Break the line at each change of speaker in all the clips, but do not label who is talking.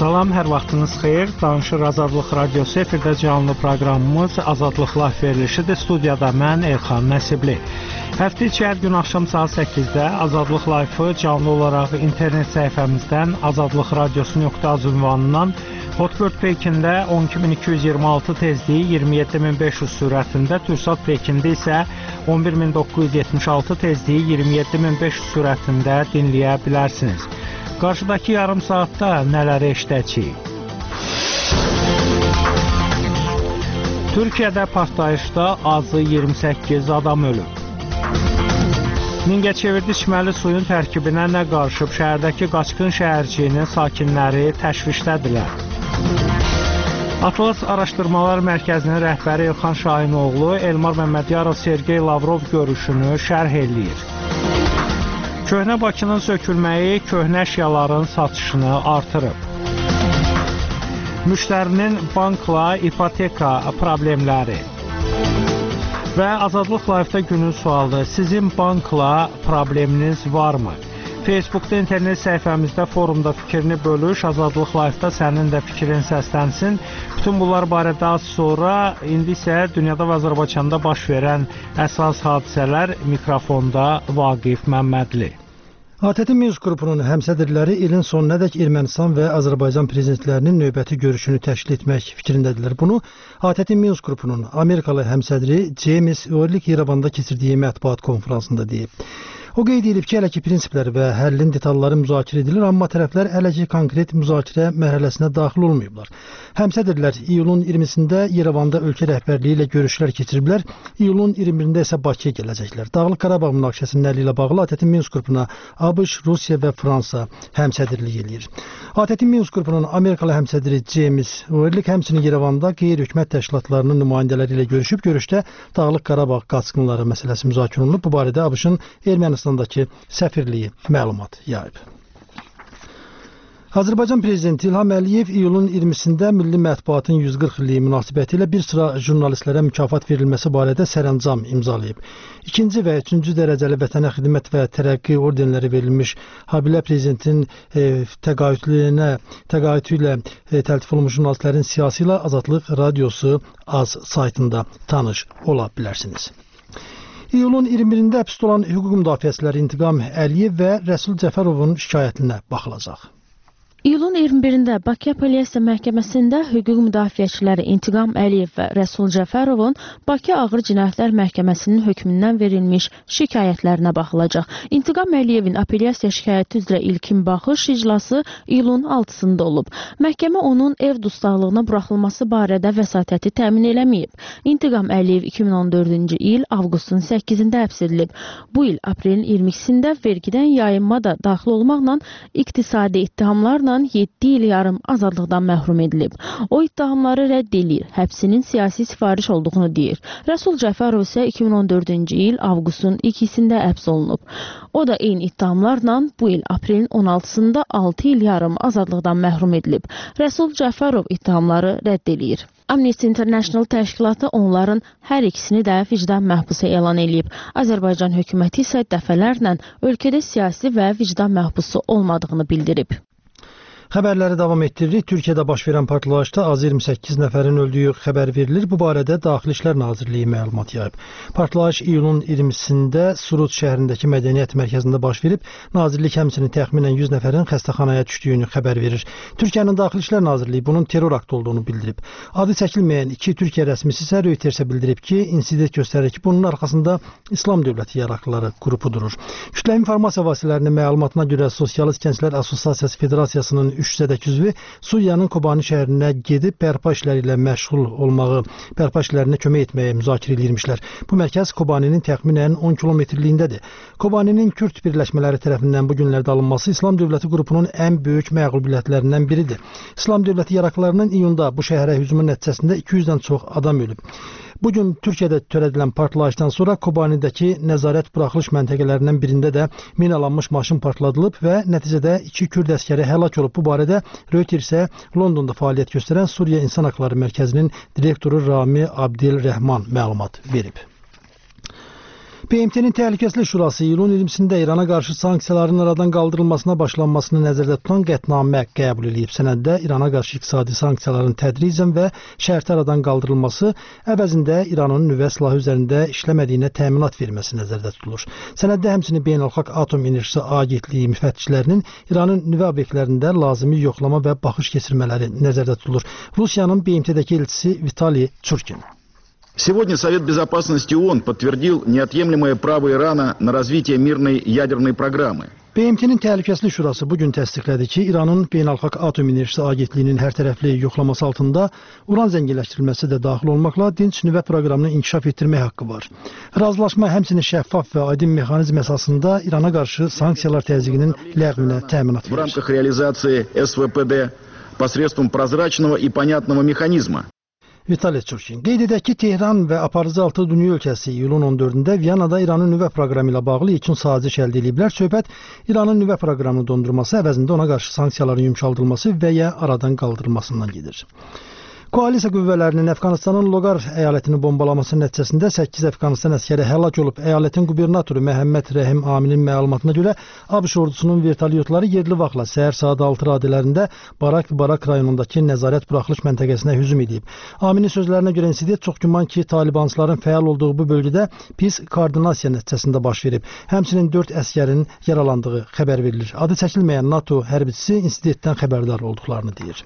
Salam, hər vaxtınız xeyir. Danışır Azadlıq Radiosu efirdə canlı proqramımız Azadlıq Live verilişidir. Studiyada mən Elxan Nəsibli. Həftə içi hər gün axşam saat 8-də Azadlıq Live-ı canlı olaraq internet səhifəmizdən azadlıqradiosu.az ünvanından Hotbird Pekində 12226 tezliyi 27500 sürətində, Türksat Pekində isə 11976 tezliyi 27500 sürətində dinləyə bilərsiniz. Qarşıdakı yarım saatda nələri eşidəcəyik? Türkiyədə partlayışda azı 28 adam ölüb. Mingəçevirdə içməli suyun tərkibinə nə qarışıb? Şəhərdəki qaçqın şəhərciyinin sakinləri təşvişdədirlər. Atlas Araşdırmalar Mərkəzinin rəhbəri İlxan Şahinoğlu Elmar Məmmədiyarov Sergey Lavrov görüşünü şərh eləyir. Köhnə Bakının sökülməyi köhnə əşyaların satışını artırıb. Müştərinin bankla ipoteka problemləri. Və Azadlıq Live-da günün sualıdır. Sizin bankla probleminiz varmı? Facebookda, internet səhifəmizdə, forumda fikrini bölüş, Azadlıq Live-da sənin də fikrin səslənsin. Bütün bunlar barədə az sonra, indi isə dünyada və Azərbaycanda baş verən əsas hadisələr mikrofonda Vaqif Məmmədli.
ATƏT Minsk qrupunun həmsədrləri ilin sonunadək Ermənistan və Azərbaycan prezidentlərinin növbəti görüşünü təşkil etmək fikrindədirlər. Bunu ATƏT Minsk qrupunun Amerikalı həmsədri James Orlik İrəvanda keçirdiyi mətbuat konferansında deyib. O qeyd edib ki, hələ ki prinsiplər və həllin detalları müzakirə edilir, amma tərəflər hələ ki konkret müzakirə mərhələsinə daxil olmayıblar. Həmsədrlər iyulun 20-sində İrəvanda ölkə rəhbərliyi ilə görüşlər keçiriblər, iyulun 21-də isə Bakıya gələcəklər. Dağlıq Qarabağ münaqişəsinin həlli ilə bağlı ATƏT Minsk qrupuna ABŞ, Rusiya və Fransa həmsədrlik eləyir. ATƏT Minsk qrupunun Amerikalı həmsədri James Orlik həmçinin İrəvanda qeyri-hökumət təşkilatlarının nümayəndələri ilə görüşüb, görüşdə Dağlıq Qarabağ qaçqınları məsələsi müzakirə olunub. Bu barədə ABŞ-ın Ermənistandakı səfirliyi məlumat yayıb. Azərbaycan prezidenti İlham Əliyev iyulun 20-sində Milli Mətbuatın 140 illiyi münasibətilə bir sıra jurnalistlərə mükafat verilməsi barədə sərəncam imzalayıb. 2-ci və 3-cü dərəcəli vətənə xidmət və tərəqqi ordenləri verilmiş habelə prezidentin təqaüdü ilə təltif olunmuş jurnalistlərin siyasi ilə Azadlıq Radiosu AZ saytında tanış ola bilərsiniz. İyulun 21-də həbsdə olan hüquq müdafiəçiləri İntiqam Əliyev və Rəsul Cəfərovun şikayətinə baxılacaq.
İyulun 21-də Bakı Apellyasiya Məhkəməsində hüquq müdafiəçiləri İntiqam Əliyev və Rəsul Cəfərovun Bakı Ağır Cinayətlər Məhkəməsinin hökmündən verilmiş şikayətlərinə baxılacaq. İntiqam Əliyevin apellyasiya şikayəti üzrə ilkin baxış iclası iyulun 6-sında olub. Məhkəmə onun ev dustaqlığına buraxılması barədə vəsatəti təmin eləməyib. İntiqam Əliyev 2014-cü il avqustun 8-də həbs edilib. Bu il aprelin 22-sində vergidən yayınma da daxil olmaqla iqtisadi ittihamlarla 7 il yarım azadlıqdan məhrum edilib. O ittihamları rədd edir, həbsinin siyasi sifariş olduğunu deyir. Rəsul Cəfərov isə 2014-cü il avqustun 2-sində həbs olunub. O da eyni ittihamlarla bu il aprelin 16-sında 6 il yarım azadlıqdan məhrum edilib. Rəsul Cəfərov ittihamları rədd edir. Amnesty International təşkilatı onların hər ikisini də vicdan məhbusu elan edib. Azərbaycan hökuməti isə dəfələrlə ölkədə siyasi və vicdan məhbusu olmadığını bildirib.
Xəbərləri davam etdiririk. Türkiyədə baş verən partlayışda az 28 nəfərin öldüyü xəbər verilir. Bu barədə Daxili İşlər Nazirliyi məlumat yayıb. Partlayış iyulun 20-sində Surut şəhərindəki mədəniyyət mərkəzində baş verib. Nazirlik həmçinin təxminən 100 nəfərin xəstəxanaya düşdüyünü xəbər verir. Türkiyənin Daxili İşlər Nazirliyi bunun terror aktı olduğunu bildirib. Adı çəkilməyən iki Türkiyə rəsmisi isə Reutersə bildirib ki, insident göstərir ki, bunun arxasında İslam Dövləti yaraqlıları qrupu durur. Kütləvi informasiya vasitələrinin məlumatına görə Sosialist Gənclər Assosiasiyası Federasiyasının 300-dək üzvü Suriyanın Kobani şəhərinə gedib bərpa işləri ilə məşğul olmağı, bərpa işlərinə kömək etməyə müzakirə edirmişlər. Bu mərkəz Kobaninin təxminən 10 kilometrliyindədir. Kobaninin Kürd birləşmələri tərəfindən bu günlərdə alınması İslam Dövləti qrupunun ən böyük məğlubiyyətlərindən biridir. İslam Dövləti yaraqlılarının iyunda bu şəhərə hücumun nəticəsində 200-dən çox adam ölüb. Bugün Türkiyədə törədilən partlayışdan sonra Kobanidəki nəzarət buraxılış məntəqələrindən birində də minalanmış maşın partladılıb və nəticədə 2 Kürd əskəri həlak olub. Bu barədə Reuters isə Londonda fəaliyyət göstərən Suriya İnsan Haqları Mərkəzinin direktoru Rami Abdilrəhman məlumat verib. BMT-nin Təhlükəsizlik Şurası iyulun 20-sində İrana qarşı sanksiyaların aradan qaldırılmasına başlanmasını nəzərdə tutan qətnamə qəbul edib. Sənəddə İrana qarşı iqtisadi sanksiyaların tədricən və şərti aradan qaldırılması əvəzində İranın nüvə silahı üzərində işləmədiyinə təminat verməsi nəzərdə tutulur. Sənəddə həmçinin Beynəlxalq Atom Enerjisi Agentliyi müfəttişlərinin İranın nüvə obyektlərində lazımi yoxlama və baxış keçirmələri nəzərdə tutulur. Rusiyanın BMT-dəki elçisi Vitaliy Churkin.
Сегодня Совет Безопасности ООН подтвердил неотъемлемое право Ирана на развитие мирной ядерной программы.
BMT-nin Təhlükəsizlik Şurası bugün təsdiqlədi ki, İranın Beynəlxalq Atom Enerjisi Agentliyinin hərtərəfli yoxlaması altında uran zənginləşdirilməsi də daxil olmaqla dinc nüvə proqramını inkişaf etdirmək haqqı var. Razılaşma həmçinin şəffaf və aydın mexanizm əsasında İrana qarşı sanksiyalar təzyiqinin ləğvinə təminat verir.
В рамках реализации СВПД посредством прозрачного и понятного механизма.
Vitaliy Churkin. Qeyd edək ki, Tehran və aparıcı altı dünya ölkəsi iyulun 14-də Viyanada İranın nüvə proqramı ilə bağlı yekun saziş əldə ediblər. Söhbət İranın nüvə proqramını dondurması əvəzində ona qarşı sanksiyaların yumşaldılması və ya aradan qaldırılmasından gedir. Koalisiya qüvvələrinin Əfqanistanın Loqar əyalətini bombalaması nəticəsində 8 Əfqanistan əskəri həlak olub. Əyalətin qubernatoru Məhəmməd Rəhim Aminin məlumatına görə ABŞ ordusunun vertolyotları yerli vaxtla səhər saat 6 radələrində Barak rayonundakı nəzarət buraxılış məntəqəsinə hücum edib. Aminin sözlərinə görə insident çox güman ki, talibansların fəal olduğu bu bölgədə pis koordinasiya nəticəsində baş verib. Həmçinin 4 əskərin yaralandığı xəbər verilir. Adı çəkilməyən NATO hərbçisi insidentdən xəbərdar olduqlarını deyir.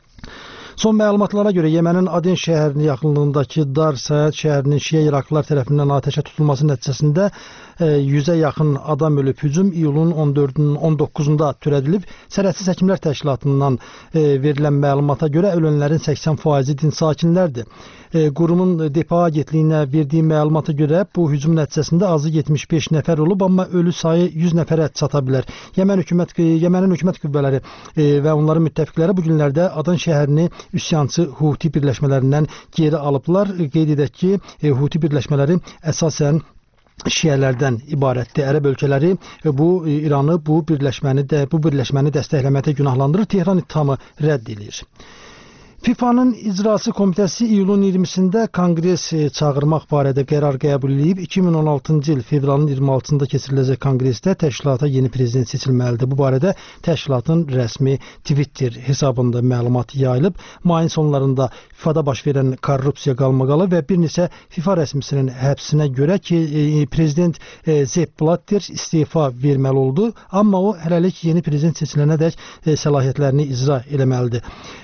Son məlumatlara görə Yemənin Aden şəhərinin yaxınlığındakı Dar Sayad şəhərinin Şiə İraqlılar tərəfindən atəşə tutulması nəticəsində 100-ə yaxın adam ölüb. Hücum iyulun 14-ün 19-unda törədilib. Sərhədsiz Həkimlər Təşkilatından verilən məlumata görə ölənlərin 80%-i dinc sakinlərdir. Qurumun Depa agentliyinə verdiyi məlumata görə bu hücum nəticəsində azı 75 nəfər olub, amma ölü sayı 100 nəfərə çata bilər. Yemənin hökumət qüvvələri və onların müttəfiqləri bu günlərdə Adan şəhərini üsyançı Huti birləşmələrindən geri alıblar. Qeyd edək ki, Huti birləşmələri əsasən şiələrdən ibarətdir. Ərəb ölkələri İranı bu birləşməni dəstəkləməkdə günahlandırır. Tehran ittihamı rədd edir. FİFA'nın İcrası Komitəsi iyulun 20-sində konqres çağırmaq barədə qərar qəbul edib. 2016-cı il fevralın 26-sında keçiriləcək konqresdə təşkilata yeni prezident seçilməlidir. Bu barədə təşkilatın rəsmi Twitter hesabında məlumat yayılıb. Mayın sonlarında FİFA'da baş verən korrupsiya qalmaqalı və bir neçə FIFA rəsmisinin həbsinə görə ki, prezident Sepp Blatter istefa verməli oldu. Amma o hələlik yeni prezident seçilənədək səlahiyyətlərini icra eləməlidir.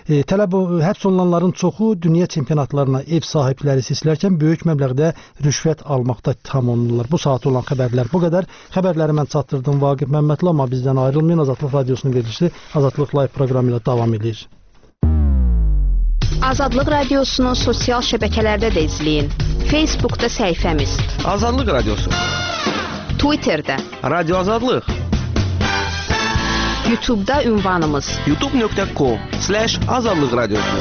Həbs olunanların çoxu dünya çempionatlarına ev sahibləri seçilərkən böyük məbləğdə rüşvət almaqda ittiham olunurlar. Bu saat olan xəbərlər bu qədər. Xəbərləri mən çatdırdım Vaqif Məmmədli, amma bizdən ayrılmayın. Azadlıq Radiosunun verilişi Azadlıq Live proqramı ilə davam edir.
Azadlıq Radiosunu sosial şəbəkələrdə də izləyin. Facebookda səhifəmiz
Azadlıq Radiosu,
Twitterdə
Radio Azadlıq,
YouTube'da ünvanımız
youtube.com/Azadlıq Radiosu.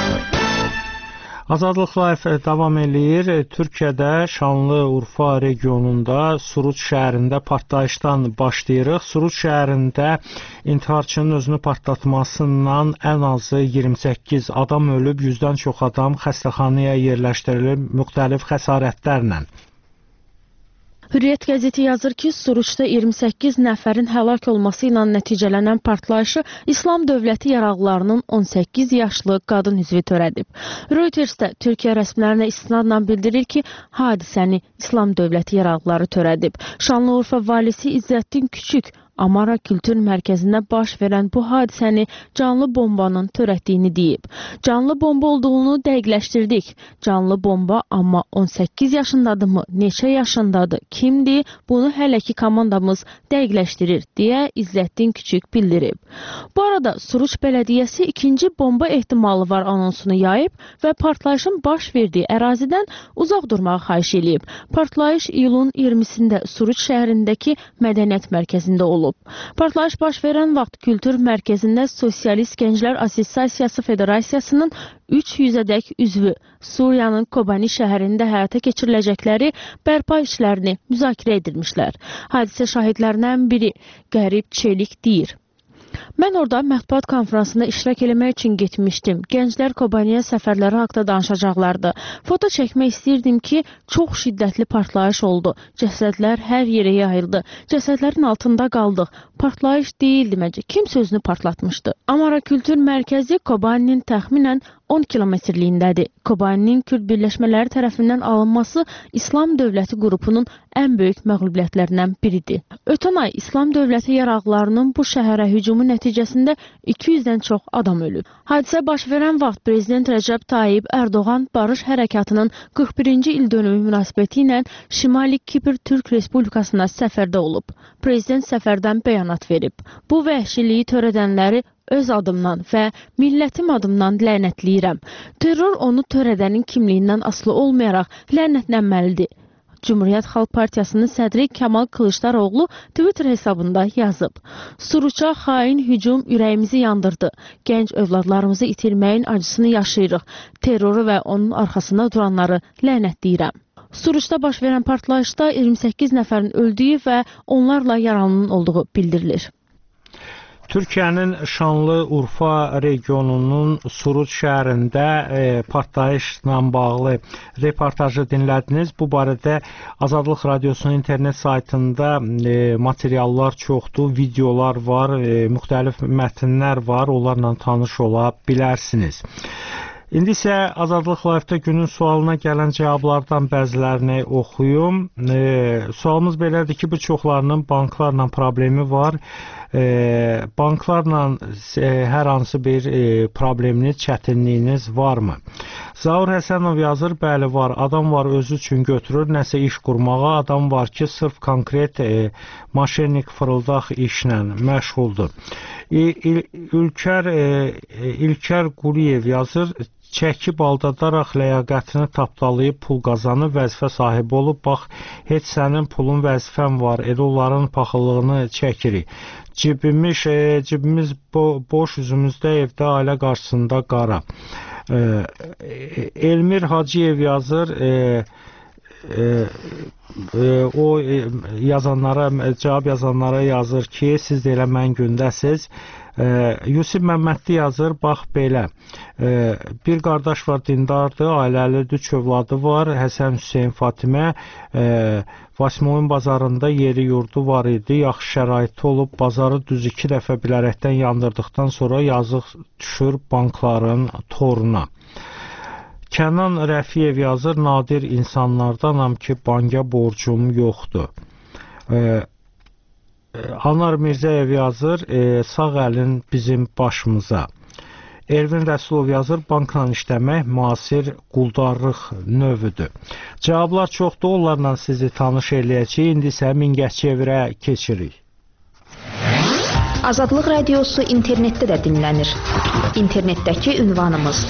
Azadlıq Live davam eləyir. Türkiyədə Şanlıurfa regionunda Suruç şəhərində partlayışdan başlayırıq. Suruç şəhərində intiharçının özünü partlatmasından ən azı 28 adam ölüb, 100-dən çox adam xəstəxanaya yerləşdirilib müxtəlif xəsarətlərlə.
Hürriyyət qəzeti yazır ki, Suruçda 28 nəfərin həlak olması ilə nəticələnən partlayışı İslam dövləti yaraqlarının 18 yaşlı qadın üzvü törədib. Reutersdə Türkiyə rəsmilərinə istinadla bildirir ki, hadisəni İslam dövləti yaraqları törədib. Şanlıurfa valisi İzzətdin Küçük Amara Kültür Mərkəzində baş verən bu hadisəni canlı bombanın törətdiyini deyib. Canlı bomba olduğunu dəqiqləşdirdik. Canlı bomba, amma 18 yaşındadırmı, neçə yaşındadır, kimdir, bunu hələ ki komandamız dəqiqləşdirir, deyə İzzətdin Küçük bildirib. Bu arada Suruç Bələdiyyəsi ikinci bomba ehtimalı var anonsunu yayıb və partlayışın baş verdiyi ərazidən uzaq durmağı xahiş edib. Partlayış iyulun 20-sində Suruç şəhərindəki mədəniyyət mərkəzində olub. Partlayış baş verən vaxt Kültür Mərkəzində Sosialist Gənclər Assosiasiyası Federasiyasının 300-ədək üzvü Suriyanın Kobani şəhərində həyata keçiriləcəkləri bərpa işlərini müzakirə edilmişlər. Hadisə şahidlərindən biri Qərib Çelik deyir. Mən orada mətbuat konfransında iştirak eləmək üçün getmişdim. Gənclər Kobaniyə səfərləri haqqında danışacaqlardı. Foto çəkmək istəyirdim ki, çox şiddətli partlayış oldu. Cəsədlər hər yerə yayıldı. Cəsədlərin altında qaldıq. Partlayış deyildi məncə. Kimsə özünü partlatmışdı. Amara Kültür Mərkəzi Kobaninin təxminən 10 kilometrliyindədir. Kobaninin Kürd birləşmələri tərəfindən alınması İslam Dövləti qrupunun ən böyük məğlubiyyətlərindən biridir. Ötən ay İslam Dövləti yaraqlarının bu şəhərə hücumu nəticəsində 200-dən çox adam ölüb. Hadisə baş verən vaxt Prezident Rəcəb Tayyib Ərdoğan Barış Hərəkatının 41-ci il dönümü münasibəti ilə Şimali Kipr Türk Respublikasına səfərdə olub. Prezident səfərdən bəyanat verib. Bu vəhşiliyi törədənləri öz adımdan və millətim adımdan lənətləyirəm. Terror onu törədənin kimliyindən asılı olmayaraq lənətlənməlidir. Cumhuriyyət Xalq Partiyasının sədri Kəmal Kılıçdaroğlu Twitter hesabında yazıb. Suruça xain hücum ürəyimizi yandırdı. Gənc övladlarımızı itirməyin acısını yaşayırıq. Terroru və onun arxasında duranları lənətləyirəm. Suruçda baş verən partlayışda 28 nəfərin öldüyü və onlarla yaralının olduğu bildirilir.
Türkiyənin Şanlıurfa regionunun Suruç şəhərində partlayışla bağlı reportajı dinlədiniz. Bu barədə Azadlıq Radiosunun internet saytında materiallar çoxdur, videolar var, müxtəlif mətnlər var, onlarla tanış ola bilərsiniz. İndi isə Azadlıq Live-da günün sualına gələn cavablardan bəzilərini oxuyum. Sualımız belədir ki, bu çoxlarının banklarla problemi var. Banklarla hər hansı bir probleminiz, çətinliyiniz varmı? Zaur Həsənov yazır, bəli var. Adam var özü üçün götürür, nəsə iş qurmağa. Adam var ki, sırf konkret maşennik fırıldaq işlə məşğuldur. İlkər Quliyev yazır, çəkib aldadaraq ləyaqətini tapdalayıb pul qazanıb, vəzifə sahibi olub, bax, heç sənin pulun vəzifən var, onların paxıllığını çəkirik. Cibimiz boş, üzümüzdə evdə ailə qarşısında qara. Elmir Hacıyev yazır, o cavab yazanlara yazır ki, siz də elə mən gündəsiz. Yusif Məmmədli yazır, bax belə, bir qardaş var, dindardır, ailəlidir, 3 övladı var, Həsən Hüseyin Fatimə, Vasimoyun bazarında yeri yurdu var idi, yaxşı şəraiti olub, bazarı düz 2 dəfə bilərəkdən yandırdıqdan sonra yazıq düşür bankların toruna. Kənan Rəfiyev yazır, nadir insanlardanam ki, banka borcum yoxdur. Anar Mirzəyev yazır, sağ əlin bizim başımıza. Elvin Rəsulov yazır, bankla işləmək müasir quldarlıq növüdür. Cavablar çoxdur, onlarla sizi tanış eləyəcəyik. İndi isə Mingəçevirə keçirik.
Azadlıq Radiosu internetdə də dinlənir. İnternetdəki ünvanımız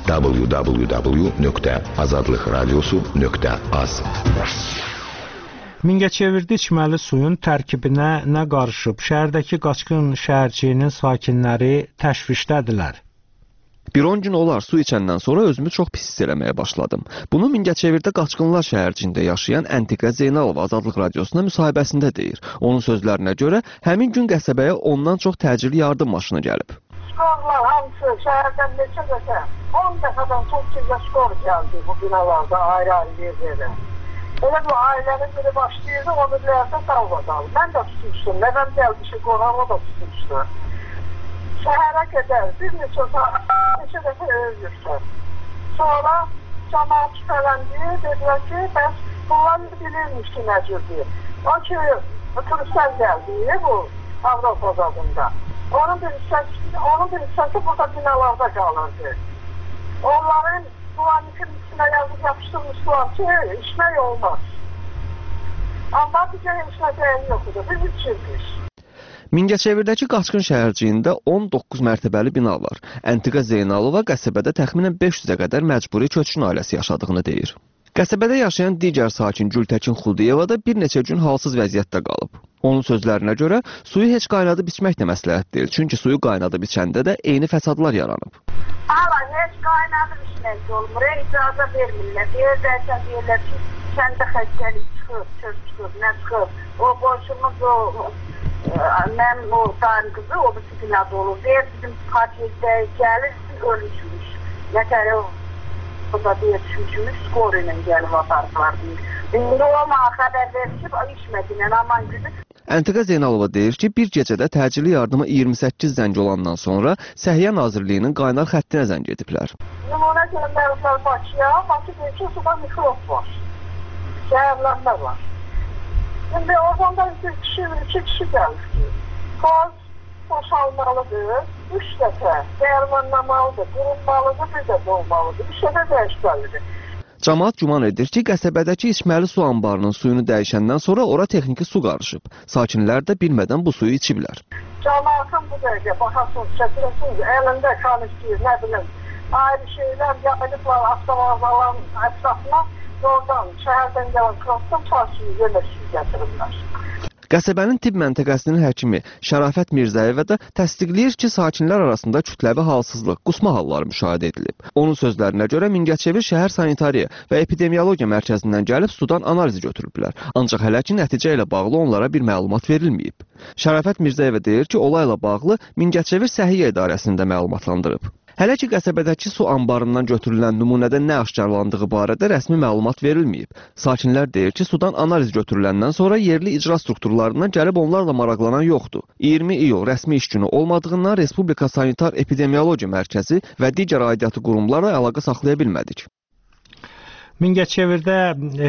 www.azadlıqradiosu.az.
Mingəçevirdə içməli suyun tərkibinə nə qarışıb? Şəhərdəki qaçqın şəhərciyinin sakinləri təşvişdədirlər.
Bir 10 gün olar su içəndən sonra özümü çox pis hiss eləməyə başladım. Bunu Mingəçevirdə qaçqınlar şəhərciyində yaşayan Əntiqə Zeynalov Azadlıq Radiosuna müsahibəsində deyir. Onun sözlərinə görə həmin gün qəsəbəyə ondan çox təcili yardım maşını gəlib.
Skorlar hamısı şəhərdən neçə dəfə, 10 dəfədən çox sizə skor gəldi bu binalarda ayrı-ayrı yerlərə. Elə bu ailənin biri başlayırdı, o birlərdə salvadalı. Mən də tutmuşdum, nəvəm gəlmişi qonağı da tutmuşdu. Şəhərə qədər bir neçə dəfə öldürdü. Sonra cəmaat şübhələndi, dedilər ki, bəs bunlar bilirmiş ki, nəcürdür. O ki, turistlər gəldi bu Avropa zadında. Onun bir hissəsi burada binalarda qalırdı. Onların planikin içine yazıp yapıştırmışlar ki içmek olmaz. Ama bize içme değeri yoktu. Biz içirdik.
Mingəçevirdəki qaçqın şəhərciyində 19 mərtəbəli bina var. Əntiqə Zeynalova qəsəbədə təxminən 500-ə qədər məcburi köçkün ailəsi yaşadığını deyir. Qəsəbədə yaşayan digər sakin Gültəkin Xudiyeva da bir neçə gün halsız vəziyyətdə qalıb. Onun sözlərinə görə suyu heç qaynadıb içmək də məsləhət deyil. Çünki suyu qaynadıb içəndə də eyni fəsadlar yaranıb.
Hala heç qaynadıb içmək olmur. İcazə vermirlər. Deyirlər ki, kəndə xəstəlik çıxır, çöp çıxır, nə çıxır. O boşumuz o Mən oradayım qızı, o da binada olur. Deyir, bizim paketdə gəlir, ölmüşmüş. Nətəri o da deyir, düşmüşmüş, skor ilə gəlib apardılar deyir. İndi olma xəbər verişib, işmədiyən aman günü.
Əntiqə Zeynalova deyir ki, bir gecədə təcili yardıma 28 zəng olandan sonra Səhiyyə Nazirliyinin qaynar xəttinə zəng ediblər.
Nümunə göndəriblər Bakıya, Bakı deyir ki, suda mikrob var, şəhərlərdə var. Şimdi oradan da iki kişi gəlir ki, gaz boşalmalıdır, 3 dəfə dəyərmanlamalıdır, qurulmalıdır, bir də dolmalıdır, bir şey də dəyişməlidir.
Camaat güman edir ki, qəsəbədəki içməli su anbarının suyunu dəyişəndən sonra ora texniki su qarışıb. Sakinlər də bilmədən bu suyu içiblər.
Camaatın bu dəqiqə baxasınız, çəkiləsiniz, əlində kanistiyir, nə bilim, ayrı şeylər yapılıblar avtomobillərin ətrafına, oradan, şəhərdən gələn krasdan parçayı yemək gətirirlər.
Qəsəbənin tibb məntəqəsinin həkimi Şərafət Mirzəyevə də təsdiqləyir ki, sakinlər arasında kütləvi halsızlıq, qusma halları müşahidə edilib. Onun sözlərinə görə Mingəçevir şəhər sanitariya və epidemiologiya mərkəzindən gəlib sudan analizi götürüblər. Ancaq hələ ki, nəticə ilə bağlı onlara bir məlumat verilməyib. Şərafət Mirzəyevə deyir ki, olayla bağlı Mingəçevir Səhiyyə İdarəsində məlumatlandırıb. Hələ ki, qəsəbədəki su anbarından götürülən nümunədə nə aşkarlandığı barədə rəsmi məlumat verilməyib. Sakinlər deyir ki, sudan analiz götürüləndən sonra yerli icra strukturlarından gəlib onlarla maraqlanan yoxdur. 20 iyul rəsmi iş günü olmadığından Respublika Sanitar Epidemiologiya Mərkəzi və digər aidiyyatı qurumlarla əlaqə saxlaya bilmədik.
Mingəçevirdə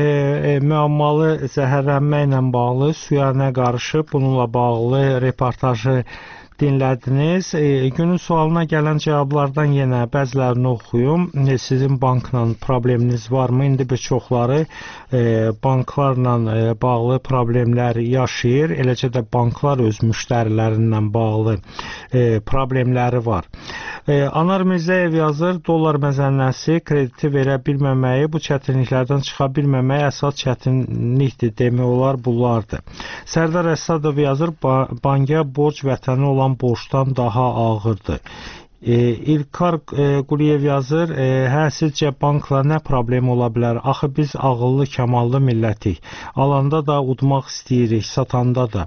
müəmmalı zəhərlənmə ilə bağlı suya nə qarışıb, bununla bağlı reportajı dinlədiniz. Günün sualına gələn cavablardan yenə bəzilərini oxuyum. Sizin bankla probleminiz varmı? İndi bir çoxları banklarla bağlı problemlər yaşayır. Eləcə də banklar öz müştərilərindən bağlı problemləri var. Anar Mirzəyev yazır, dollar məzənnəsi krediti verə bilməməyi, bu çətinliklərdən çıxa bilməməyi əsas çətinlikdir, demək olar bunlardır. Sərdar Əsədov yazır, banka borc vətəni olan borcdan daha ağırdır. İlkar Quliyev yazır, hə, sizcə bankla nə problem ola bilər? Axı biz ağıllı, kəmallı millətik. Alanda da udmaq istəyirik, satanda da.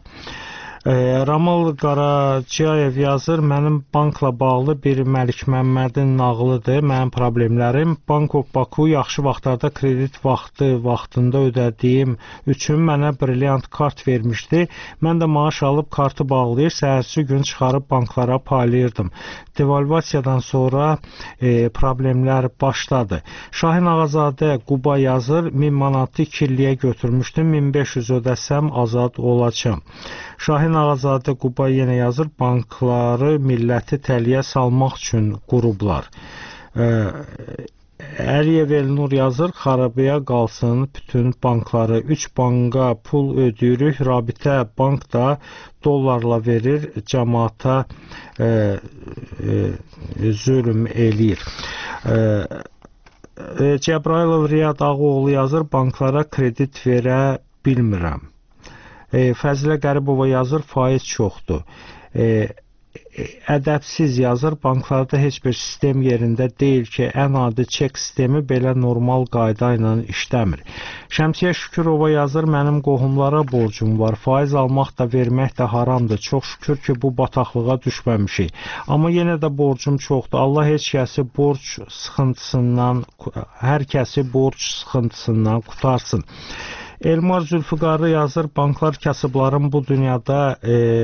Ramal Qaraciyayev yazır, mənim bankla bağlı bir Məlik Məmmədin nağılıdır, mənim problemlərim. Bank of Baku yaxşı vaxtlarda kredit vaxtında ödədiyim üçün mənə brilyant kart vermişdi. Mən də maaş alıb kartı bağlayır, səhərsi gün çıxarıb banklara paylayırdım. Devalvasiyadan sonra problemlər başladı. Şahin Ağazadə Quba yazır, 1000 manatı kirliyə götürmüşdüm, 1500 ödəsəm azad olacam. Şahin Ağazadə Quba yenə yazır, bankları milləti təliyə salmaq üçün qurublar. Əliyev Elnur yazır, xarabaya qalsın bütün bankları. 3 banka pul ödəyirik, Rabitə bank da dollarla verir, cəmaata zülm eləyir. Cəbrailov Riyad Ağoğlu yazır, banklara kredit verə bilmirəm. Fəzilə Qəribova yazır, faiz çoxdur. Ədəbsiz yazır, banklarda heç bir sistem yerində deyil ki, ən adi çek sistemi belə normal qayda ilə işləmir. Şəmsiyə Şükürova yazır, mənim qohumlara borcum var, faiz almaq da vermək də haramdır. Çox şükür ki, bu bataqlığa düşməmişik. Amma yenə də borcum çoxdur. Allah heç kəsi hər kəsi borc sıxıntısından qutarsın. Elmar Zülfüqarlı yazır, banklar kasıbların bu dünyada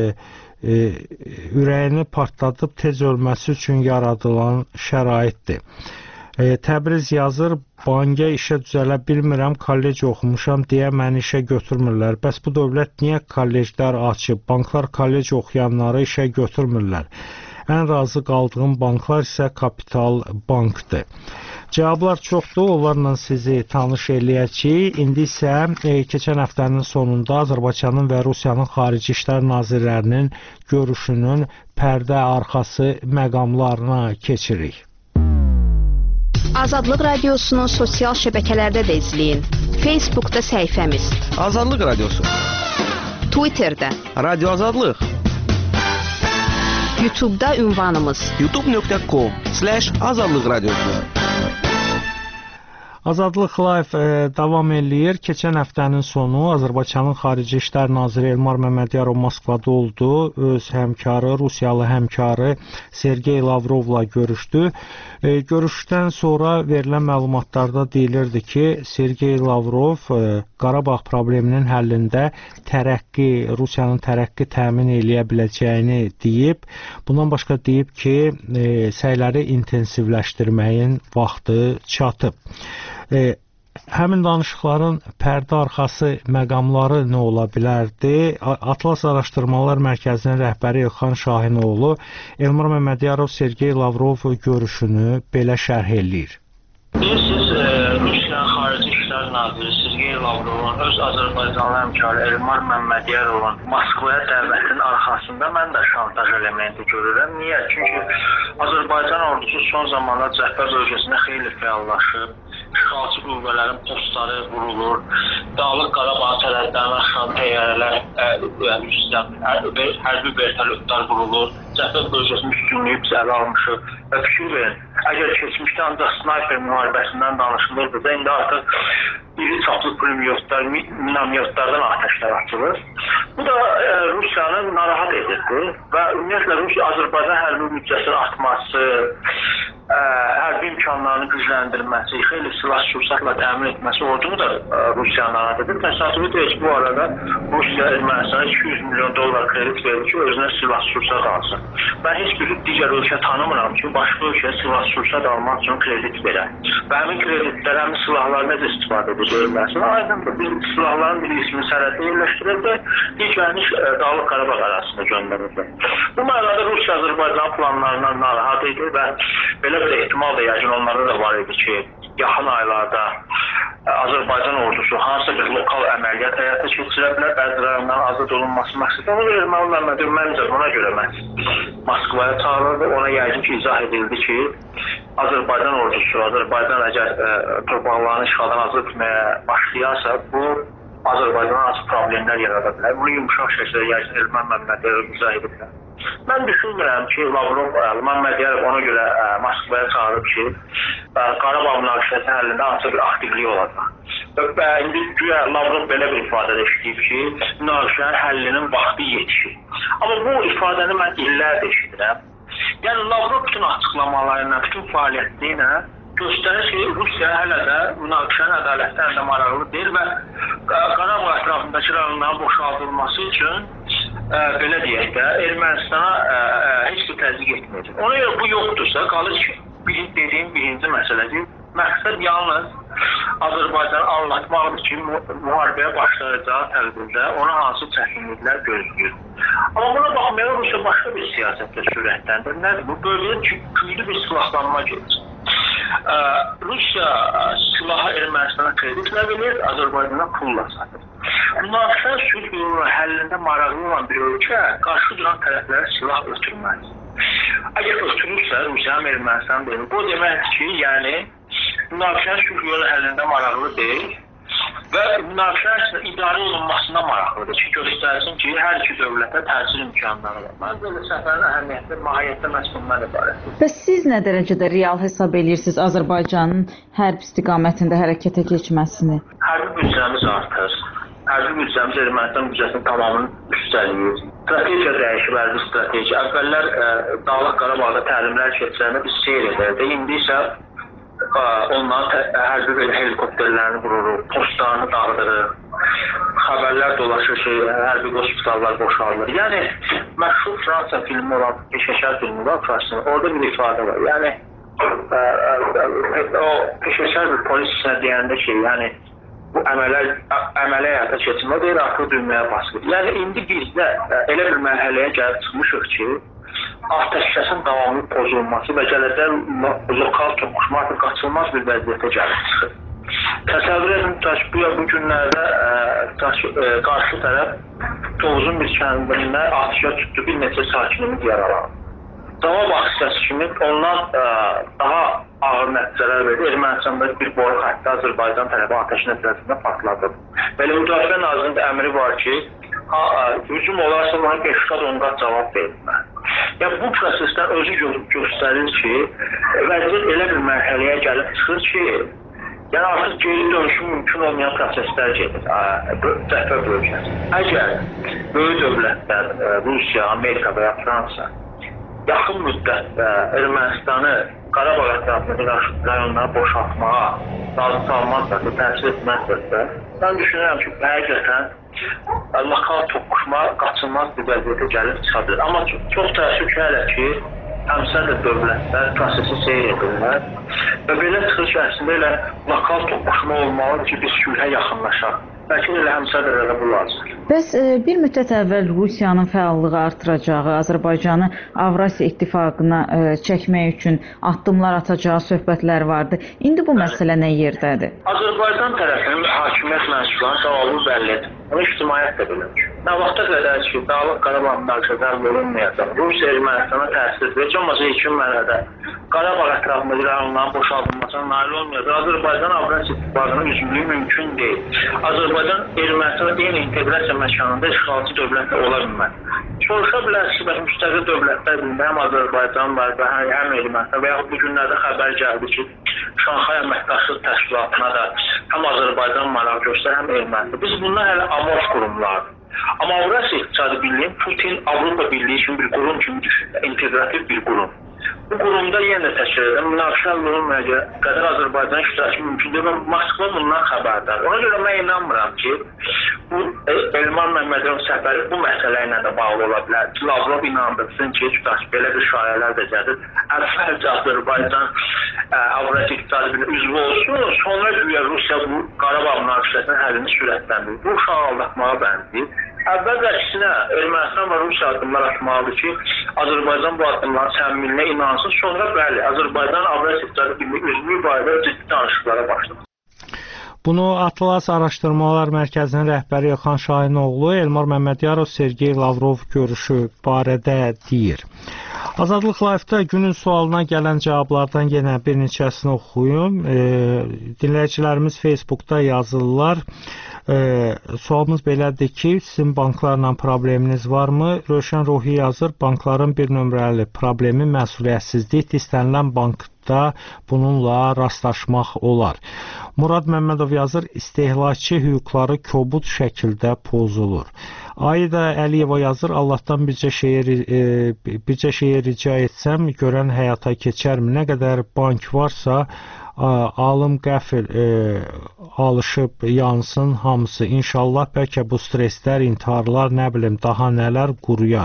ürəyini partladıb tez ölməsi üçün yaradılan şəraitdir. Təbriz yazır, banka işə düzələ bilmirəm, kollec oxumuşam deyə məni işə götürmürlər. Bəs bu dövlət niyə kolleclər açıb? Banklar kollec oxuyanları işə götürmürlər. Ən razı qaldığım banklar isə Kapital Bankdır. Cavablar çoxdur, onlarla sizi tanış eləyəcəyik. İndi isə keçən həftənin sonunda Azərbaycanın və Rusiyanın Xarici İşlər Nazirlərinin görüşünün pərdə arxası məqamlarına keçirik.
Azadlıq Radiosunu sosial şəbəkələrdə də izləyin. Facebookda səhifəmiz
Azadlıq Radiosu,
Twitterdə
Radio Azadlıq,
YouTube'da ünvanımız
youtube.com/azadlıq radiosu.
Azadlıq Live davam eləyir. Keçən həftənin sonu Azərbaycanın Xarici İşlər Naziri Elmar Məmmədiyarov Moskvada oldu. Öz həmkarı, Rusiyalı həmkarı Sergey Lavrovla görüşdü. Görüşdən sonra verilən məlumatlarda deyilirdi ki, Sergey Lavrov Qarabağ probleminin həllində Rusiyanın tərəqqi təmin eləyə biləcəyini deyib. Bundan başqa deyib ki, səyləri intensivləşdirməyin vaxtı çatıb. Həmin danışıqların pərdə arxası məqamları nə ola bilərdi? Atlas Araşdırmalar Mərkəzinin rəhbəri Elxan Şahinoğlu Elmar Məmmədiyarov Sergey Lavrov görüşünü belə şərh eləyir.
Bilirsiniz, Rusiyanın Xarici İşlər Naziri Sergey Lavrovun öz Azərbaycanlı həmkarı Elmar Məmmədiyarovun Moskvaya dəvətinin arxasında mən də şantaj elementi görürəm. Niyə? Çünki Azərbaycan ordusu son zamanlar cəbhə bölgəsində xeyli fəallaşıb. İşğalçı qüvvələrin postları vurulur, Dağlıq Qarabağ sərhədlərinə aşan təyyarələr hərbi vertolyotlar vurulur, cəbhə bölgəsinin üstünlüyü biz ələ almışıq və fikir verin, əgər keçmişdə ancaq snayper müharibəsindən danışılırdı, indi artıq iri çaplı pulemyotlar, minamyotlardan atəşlər açılır. Bu da Rusiyanı narahat edirdi və ümumiyyətlə Azərbaycan hərbi büdcəsinin artması, hərbi imkanlarını gücləndirməsi, xeyli silah-sursatla təmin etməsi ordunu da Rusiyanı narahat edir. Təsadüfi deyək ki, bu arada Rusiya Ermənistana $200 milyon kredit verir ki, özünə silah-sursat alsın. Mən heç bir digər ölkə tanımıram ki, başqa ölkəyə silah-sursat almaq üçün kredit verər. Və həmin kreditlər, həmin silahlar necə istifadə edir Ermənistan? Aydındır, biz silahların bir qismini sərhəddə yerləşdirir və digərini Dağlıq Qarabağ arasında göndərir. Bu mənada Rusiya Azərbaycan planlarından narahat edir və belə bir ehtimal da yəqin onlarda da var idi ki, yaxın aylarda Azərbaycan ordusu hansısa bir lokal əməliyyat həyata keçirə bilər, bəzi rayonların azad olunması məqsədi. Ona görə Elmar Məmmədov məncə buna görə Moskvaya çağırıldı. Ona yəqin ki, izah edildi ki, Azərbaycan ordusu, Azərbaycan əgər torpaqlarını işğaldan azad etməyə başlayarsa, bu Azərbaycana hansı problemlər yarada bilər. Bunu yumuşaq şəkildə yəqin Elmar Məmmədov izah ediblər. Mən düşünmürəm ki, Lavrov, Məmmədiyarov ona görə Moskvaya çağırıb ki, Qarabağ münaqişəsi həllində hansısa bir aktivlik olacaq. Və indi güya Lavrov belə bir ifadədə işləyib ki, münaqişənin həllinin vaxtı yetişir. Amma bu ifadəni mən illərdir eşidirəm. Yəni Lavrov bütün açıqlamalarıyla, bütün fəaliyyətliyinə göstərir ki, Rusiya hələ də münaqişənin ədalətdən də maraqlı deyil və Qarabağ ətrafındakı rayonların boşaldılması üçün belə deyək də, Ermənistana heç bir təzyiq etməyəcək. Ona görə bu yoxdursa, qalır ki, dediyim birinci məsələ ki, məqsəd yalnız Azərbaycanı anlatmaqdır ki, müharibəyə başlayacağı təqdirdə ona hansı çətinliklər gözləyir. Amma buna baxmayaraq Rusiya başqa bir siyasətlə sürətləndir. Nədir bu? Bölgədə güclü bir silahlanma gedir. Rusiya silahı Ermənistana kreditlə verir, Azərbaycana pulla satır. Münaqişə sülh yolu həllində maraqlı olan bir ölkə qarşı duran tərəflərə silah ötürməz. Əgər ötürürsə, Rusiya Ermənistan deyil. Bu deməkdir ki, yəni münaqişənin sülh yolu həllində maraqlı deyil və münaqişənin idarə olunmasına maraqlıdır ki, göstərsin ki, hər iki dövlətə təsir imkanları var. Mən belə səfərin əhəmiyyətli mahiyyətdə məhz bundan ibarətdir.
Və siz nə dərəcədə real hesab edirsiniz Azərbaycanın hərb istiqamətində hərəkətə keçməsini?
Hərbi büdcəmiz artır. Hərbi büdcəmiz Ermənistan büdcəsinin tamamını üstələyir. Strategiya dəyişib, hərbi strategiya. Əvvəllər Dağlıq Qarabağda təlimlər keçirəndə biz seyr edərdi. İndi isə onlar hərbi helikopterlərini vurur, postlarını dağıdırır, xəbərlər dolaşır ki, hərbi hospitallar boşalır. Yəni, məşhur Fransa filmi olan Peşəkar filmi var, orada bir ifadə var. Yəni, o peşəkar bir polis içinə deyəndə ki, yəni, bu əmələ həyata keçirmə deyir, artıq dünyaya basılır. Yəni, indi biz də elə bir mərhələyə gəlib çıxmışıq ki, atəşkəsin davamlı pozulması və gələcək lokal toqquşma artıq qaçılmaz bir vəziyyətə gəlib çıxır. Təsəvvür edin, bu günlərdə qarşı tərəf Tovuzun bir kəndində atəşə tutdu, bir neçə sakinimiz yaralandı. Cavab aksiyası kimi ondan daha ağır nəticələr verdi. Ermənistanda bir boru xətti Azərbaycan tərəfi atəş nəticəsində patladı. Belə Müdafiə Nazirinin əmri var ki, hücum olarsa buna 5 qat 10 qat cavab verilməli. Yəni bu prosesdən özü göstərir ki, vəziyyət elə bir mərhələyə gəlib çıxır ki, Yəni artıq geri dönüşü mümkün olmayan proseslər gedir Cəfər bölgəsi. Əgər böyük dövlətlər, Rusiya, Amerika və ya Fransa yaxın müddətdə Ermənistanı Qarabağ ətrafındakı rayonları boşaltmağa razı salmazlarsa, təsir etməzlərsə, mən düşünürəm ki, həqiqətən lokal toqquşma qaçınmaz bir vəziyyətə gəlib çıxa bilər. Amma çox təəssüf ki, hələ ki, həmçinin də dövlətlər prosesi seyr edirlər və belə çıxır ki, əslində elə lokal toqquşma olmalıdır ki, biz sülhə yaxınlaşaq. Bəlkə elə həmçinin də bu lazımdır.
Bəs bir müddət əvvəl Rusiyanın fəallığı artıracağı, Azərbaycanı Avrasiya İttifaqına çəkmək üçün addımlar atacağı söhbətlər vardı. İndi bu məsələ nə yerdədir?
Azərbaycan tərəfinin hakimiyyət mənsublarının cavabı bəllidir. Onu ictimaiyyət də bilir. Nə vaxta qədər ki, Dağlıq Qarabağ münaqişələr olunmayacaq, Rusiya Ermənistana təsir edəcək, olmasa ilkin mərhələdə Qarabağ ətrafındakı rayonların boşaldılmasına nail olmayacaq. Azərbaycan Avrasiya İttifaqının üzvlüyü mümkün deyil. Azərbaycan Ermənistana eyni inteqrasiya məkanında işğalçı dövlətlə ola bilməz. Soruşa bilərsiniz ki, müstəqil dövlətlər birində həm Azərbaycan var və həm Ermənistan və yaxud bu günlərdə xəbər gəldi ki, Şanxay Əməkdaşlıq Təşkilatına da həm Azərbaycan maraq göstər, həm Ermənistan. Biz bunlar hələ amorf qurumlardır. Amma Avrasiya İqtisadi Birliyi Putin Avropa Birliyi kimi bir qurum kimi düşünür, integrativ bir qurum. Bu qurumda yenə də təşkil edən münaqişələr olunmaya qədər Azərbaycan iştirakı mümkündür və Moskva bundan xəbərdar. Ona görə mən inanmıram ki, bu Elman Məmmədov səfəri bu məsələ ilə də bağlı ola bilər. Lavrov inandırsın ki, belə bir şayələr də gəlir. Əvvəlcə Azərbaycan Avrasiya İqtisadi Birliyi üzvü olsun, sonra güya Rusiya bu Qarabağ münaqişəsinin həllini sürətləndirir. Bu uşağı aldatmağa bənzəyir. Əvvəl əksinə Ermənistan və Rusiya addımlar atmalıdır ki, Azərbaycan bu addımların səmimiyyətinə inansın. Sonra bəli, Azərbaycan Avrasiya İqtisadi Birliyi üzvü barədə ciddi danışıqlara başladı.
Bunu Atlas Araşdırmalar Mərkəzinin rəhbəri Elxan Şahinoğlu, Elmar Məmmədiyarov, Sergey Lavrov görüşü barədə deyir. Azadlıq Live-da günün sualına gələn cavablardan yenə bir neçəsini oxuyum. Dinləyicilərimiz Facebookda yazırlar. Sualımız belədir ki, sizin banklarla probleminiz varmı? Rövşən Ruhi yazır, bankların bir nömrəli problemi məsuliyyətsizlikdir. İstənilən bankda bununla rastlaşmaq olar. Murad Məmmədov yazır, istehlakçı hüquqları kobud şəkildə pozulur. Aida Əliyeva yazır, Allahdan bircə şeyə rica etsəm, görən həyata keçərmi? Nə qədər bank varsa, alım qəfil alışıb yansın hamısı. İnşallah bəlkə bu streslər, intiharlar, nə bilim, daha nələr quruyar.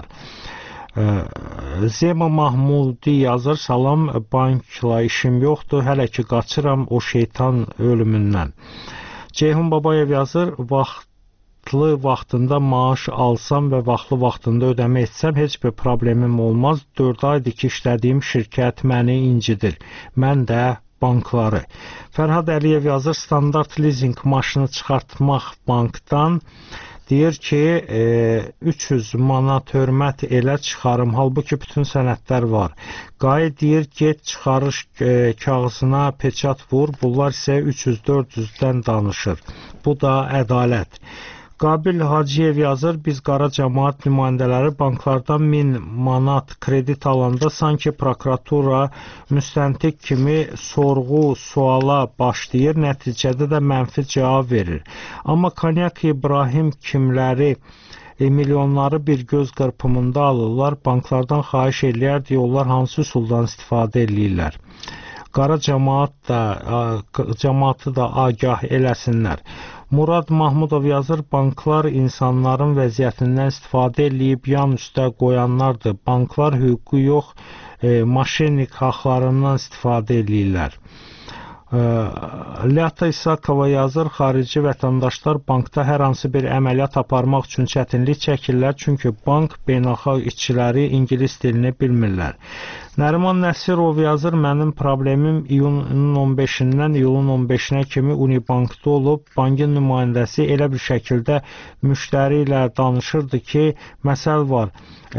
Zema Mahmudi yazır, salam, bankla işim yoxdur, hələ ki qaçıram o şeytan ölümündən. Ceyhun Babayev yazır, vaxtında maaş alsam və vaxtında ödəmə etsəm heç bir problemim olmaz. 4 aydır ki işlədiyim şirkət məni incidir. Mən də bankları. Fərhad Əliyev yazır, standart leasing maşını çıxartmaq bankdan deyir ki, 300 manat hörmət elə çıxarım, halbuki bütün sənədlər var. Qay deyir, get çıxarış kağızına peçat vur, bunlar isə 300-400-dən danışır. Bu da ədalət. Qabil Hacıyev yazır, biz qara cəmaət nümayəndələri banklardan 1000 manat kredit alanda sanki prokuratura müstəntiq kimi sorğu-suala başlayır, nəticədə də mənfi cavab verir. Amma Konyak İbrahim kimləri milyonları bir göz qırpımında alırlar, banklardan xahiş eləyər, deyirlər hansı üsuldan istifadə eləyirlər. Qara cəmaatı da agah eləsinlər. Murad Mahmudov yazır, banklar insanların vəziyyətindən istifadə eləyib yan üstə qoyanlardır. Banklar hüququ yox, maşennik haqlarından istifadə eləyirlər. Ləta İsakova yazır, xarici vətəndaşlar bankda hər hansı bir əməliyyat aparmaq üçün çətinlik çəkirlər, çünki bank beynəlxalq işçiləri ingilis dilini bilmirlər. Nəriman Nəsirov yazır, mənim problemim iyunun 15-dən iyulun 15-nə kimi Unibankda olub, bankın nümayəndəsi elə bir şəkildə müştəri ilə danışırdı ki, məsəl var,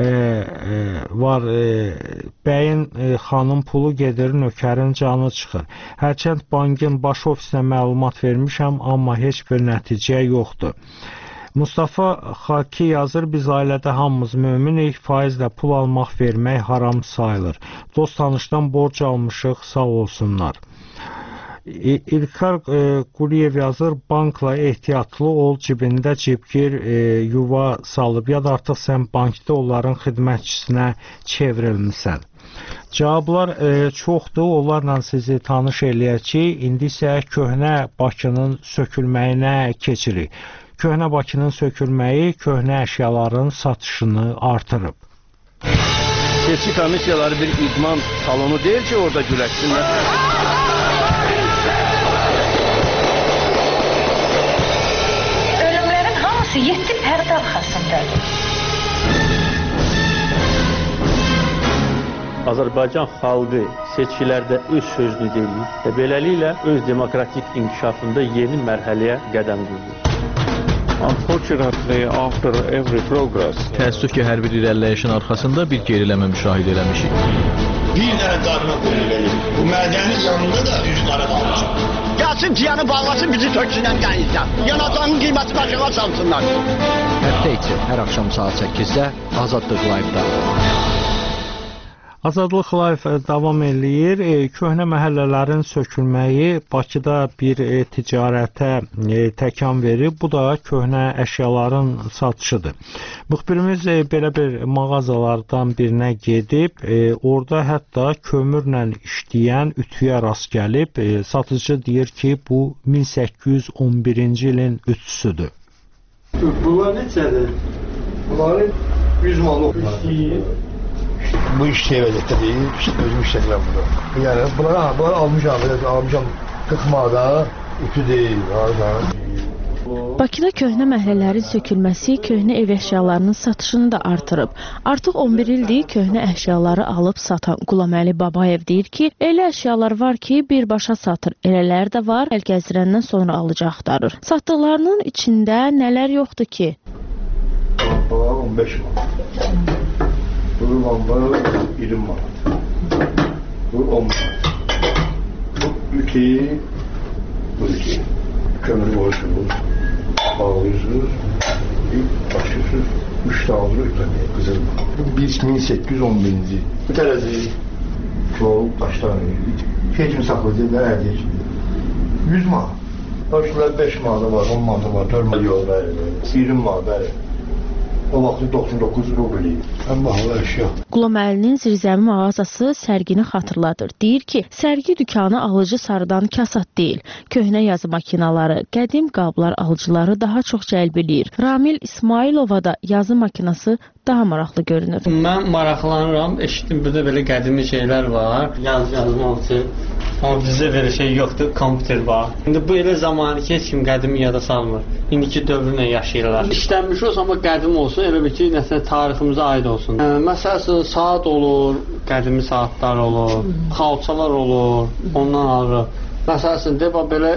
bəyin xanım pulu gedir, nökərin canı çıxır. Hərçənd bankın baş ofisinə məlumat vermişəm, amma heç bir nəticə yoxdur. Mustafa Xaki yazır, biz ailədə hamımız möminik, faizlə pul almaq, vermək haram sayılır. Dost tanışdan borc almışıq, sağ olsunlar. İlkar Quliyev yazır, bankla ehtiyatlı ol, cibində cibgir yuva salıb, ya da artıq sən bankda onların xidmətçisinə çevrilmisən. Cavablar çoxdur, onlarla sizi tanış eləyək ki, indi isə köhnə Bakının sökülməyinə keçirik. Köhnə Bakının sökülməyi köhnə əşyaların satışını artırıb.
Seçki komissiyaları bir idman salonu deyil ki, orada güləşsinlər.
Ölümlərin hamısı 7 pərdə arxasındadır.
Azərbaycan xalqı seçkilərdə öz sözünü deyir və beləliklə öz demokratik inkişafında yeni mərhələyə qədəm qoyur.
Unfortunately, after every progress,
təəssüf ki, hər bir irəliləyişin arxasında bir geriləmə müşahidə eləmişik.
Bir dənə darma qoyulur. Bu mədənin yanında da üzləri qalmışıq. Gəlsin piyanı bağlasın, bizi töksünən gəlirsən. Yanacağının qiyməti başına salsınlar.
Həftə içi hər axşam saat 8-də Azadlıq Live-da.
Azadlıq Live davam eləyir. Köhnə məhəllələrin sökülməyi Bakıda bir ticarətə təkan verir. Bu da köhnə əşyaların satışıdır. Müxbirimiz belə bir mağazalardan birinə gedib, orada hətta kömürlə işləyən ütüyə rast gəlib. Satıcı deyir ki, bu 1811-ci ilin ütüsüdür.
Bunlar neçədir?
Bunların 100 manat istəyir. Bu iş vəziyyətdə deyil, özüm işləyirəm burada. Yəni, bunları almışam 40 manada, ütü deyil.
Bakıda köhnə məhəllələrin sökülməsi köhnə ev əşyalarının satışını da artırıb. Artıq 11 ildir köhnə əşyaları alıb satan Qulaməli Babayev deyir ki, elə əşyalar var ki, birbaşa satır. Elələr də var, əl gəzdirəndən sonra alıcı axtarır. Satdıqlarının içində nələr yoxdur ki?
15 manat. Bu lamba 20 manat. Bu 10 manat. Bu ütü, kömür koyuyorsunuz, bağlıyorsunuz, başlıyorsunuz, 3 tane alır ütü, kızıl. Bu 1811'ci. Bu terezi çok kaç tane? Şey için saklayacak, ne erdiği için. 100 manat. Başlar 5 manat var, 10 manat var, 4 manat yol verir, 20 manat verir. O vaxtı 99 rubl. Ən bahalı əşya.
Qulaməlinin zirzəmi mağazası sərgini xatırladır. Deyir ki, sərgi dükanı alıcı sarıdan kasat deyil. Köhnə yazı makinaları, qədim qablar alıcıları daha çox cəlb eləyir. Ramil İsmailova da yazı makinası daha maraqlı görünür.
Mən maraqlanıram, eşitdim burada belə qədimi şeylər var. Yazmaq üçün. Amma bizdə belə şey yoxdur, kompüter var. İndi bu elə zamanı ki, heç kim qədimi yada salmır. İndiki dövrlə yaşayırlar. İşlənmiş olsa, amma qədim olsun, elə bir ki, nəsə tariximizə aid olsun. Məsələn, saat olur, qədimi saatlar olur, xalçalar olur, ondan alırıq. Məsələn, belə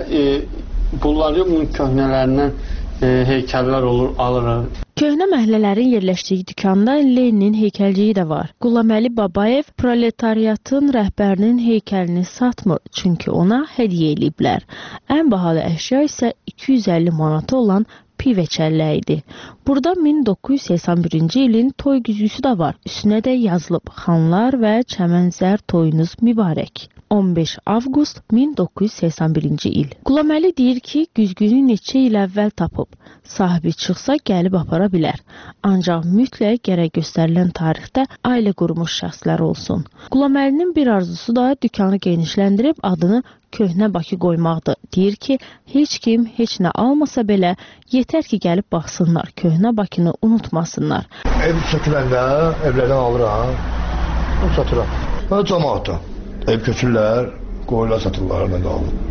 bunların köhnələrindən heykəllər olur, alırıq.
Köhnə məhəllələrin yerləşdiyi dükanda Leninin heykəlciyi də var. Qulaməli Babayev proletariatın rəhbərinin heykəlini satmır, çünki ona hədiyyə eləyiblər. Ən bahalı əşya isə 250 manatı olan pivə çəlləyidir. Burada 1981-ci ilin toy güzgüsü də var. Üstünə də yazılıb: Xanlar və Çəmənzər toyunuz mübarək. 15 avqust 1981-ci il. Qulaməli deyir ki, güzgünü neçə il əvvəl tapıb. Sahibi çıxsa gəlib apara bilər. Ancaq mütləq gərək göstərilən tarixdə ailə qurmuş şəxslər olsun. Qulaməlinin bir arzusu da dükanı genişləndirib adını Köhnə Bakı qoymaqdır. Deyir ki, heç kim heç nə almasa belə yetər ki, gəlib baxsınlar, Köhnə Bakını unutmasınlar.
Ev söküləndə evlərdən alıram, satıram. Və cəmaata. Ev köçürlər, qoyurlar satırlar, mən də aldım.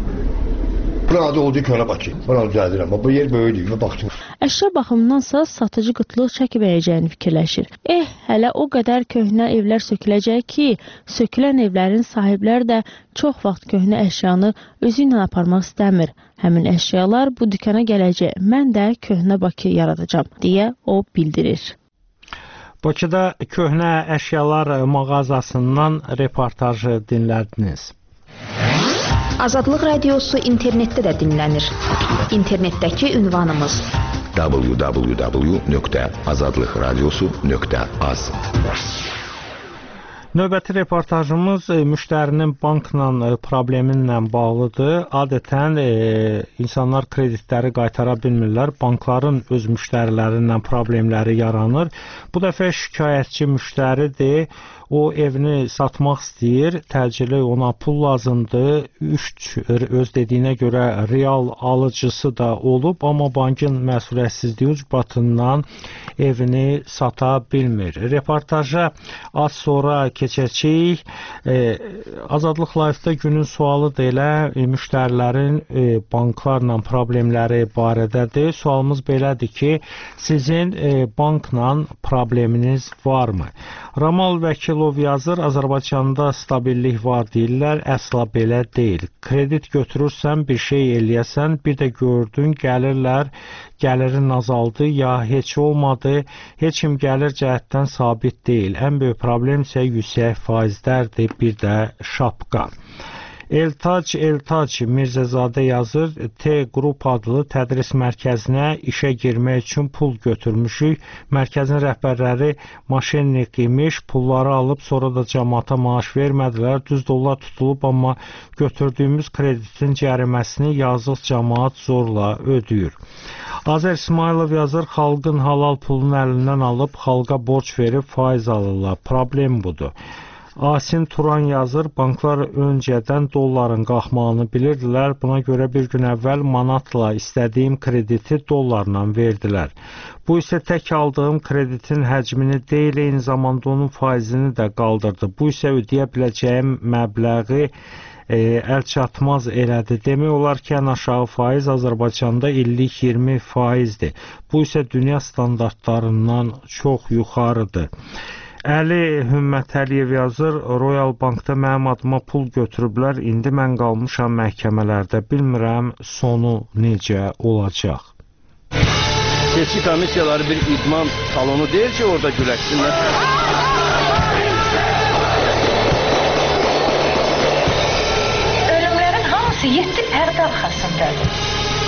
Burada olduğu Köhnə Bakı. Buna düzəldirəm. Bu yer böyüdür, baxdım.
Əşya baxımındansa satıcı qıtlıq çəkməyəcəyini fikirləşir. Hələ o qədər köhnə evlər söküləcək ki, sökülən evlərin sahibləri də çox vaxt köhnə əşyanı özü ilə aparmaq istəmir. Həmin əşyalar bu dükana gələcək. Mən də Köhnə Bakı yaradacağam, deyə o bildirir.
Bakıda köhnə əşyalar mağazasından reportajı dinlədiniz.
Azadlıq Radiosu internetdə də dinlənir. İnternetdəki ünvanımız www.azadlıqradiosu.az.
Növbəti reportajımız müştərinin bankla probleminlə bağlıdır. Adətən insanlar kreditləri qaytara bilmirlər. Bankların öz müştərilərinlə problemləri yaranır. Bu dəfə şikayətçi müştəridir. O evini satmaq istəyir, təcili ona pul lazımdır. 3 öz dediyinə görə real alıcısı da olub, amma bankın məsuliyyətsizliyi ucbatından evini sata bilmir. Reportaja az sonra keçəcəyik. Azadlıq Live-da günün sualı da elə müştərilərin banklarla problemləri barədədir. Sualımız belədir ki, sizin bankla probleminiz varmı? Ramal Vəkilov yazır, Azərbaycanda stabillik var deyirlər, əsla belə deyil. Kredit götürürsən, bir şey eləyəsən, bir də gördün, gəlirlər, gəlirin azaldı, ya heç olmadı, heç kim gəlir cəhətdən sabit deyil. Ən böyük problem isə yüksək faizlərdir, bir də şapqa. Eltac Mirzəzadə yazır, T Qrup adlı tədris mərkəzinə işə girmək üçün pul götürmüşük. Mərkəzin rəhbərləri maşennik imiş, pulları alıb sonra da cəmaata maaş vermədilər. Düz dollar tutulub, amma götürdüyümüz kreditin cəriməsini yazıq cəmaat zorla ödəyir. Azər İsmailov yazır, xalqın halal pulunu əlindən alıb, xalqa borc verib faiz alırlar. Problem budur. Asin Turan yazır, banklar öncədən dolların qalxmağını bilirdilər, buna görə bir gün əvvəl manatla istədiyim krediti dollarla verdilər. Bu isə tək aldığım kreditin həcmini deyil, eyni zamanda onun faizini də qaldırdı. Bu isə ödəyə biləcəyim məbləği əl çatmaz elədi. Demək olar ki, ən aşağı faiz Azərbaycanda illik 20%-dir. Bu isə dünya standartlarından çox yuxarıdır. Əli Hümmət Əliyev yazır, Royal Bankda mənim adıma pul götürüblər, indi mən qalmışam məhkəmələrdə, bilmirəm sonu necə olacaq.
Seçki komissiyaları bir idman salonu deyil ki, orada güləşsinlər.
Ölümlərin hamısı 7 pərdə arxasındadır.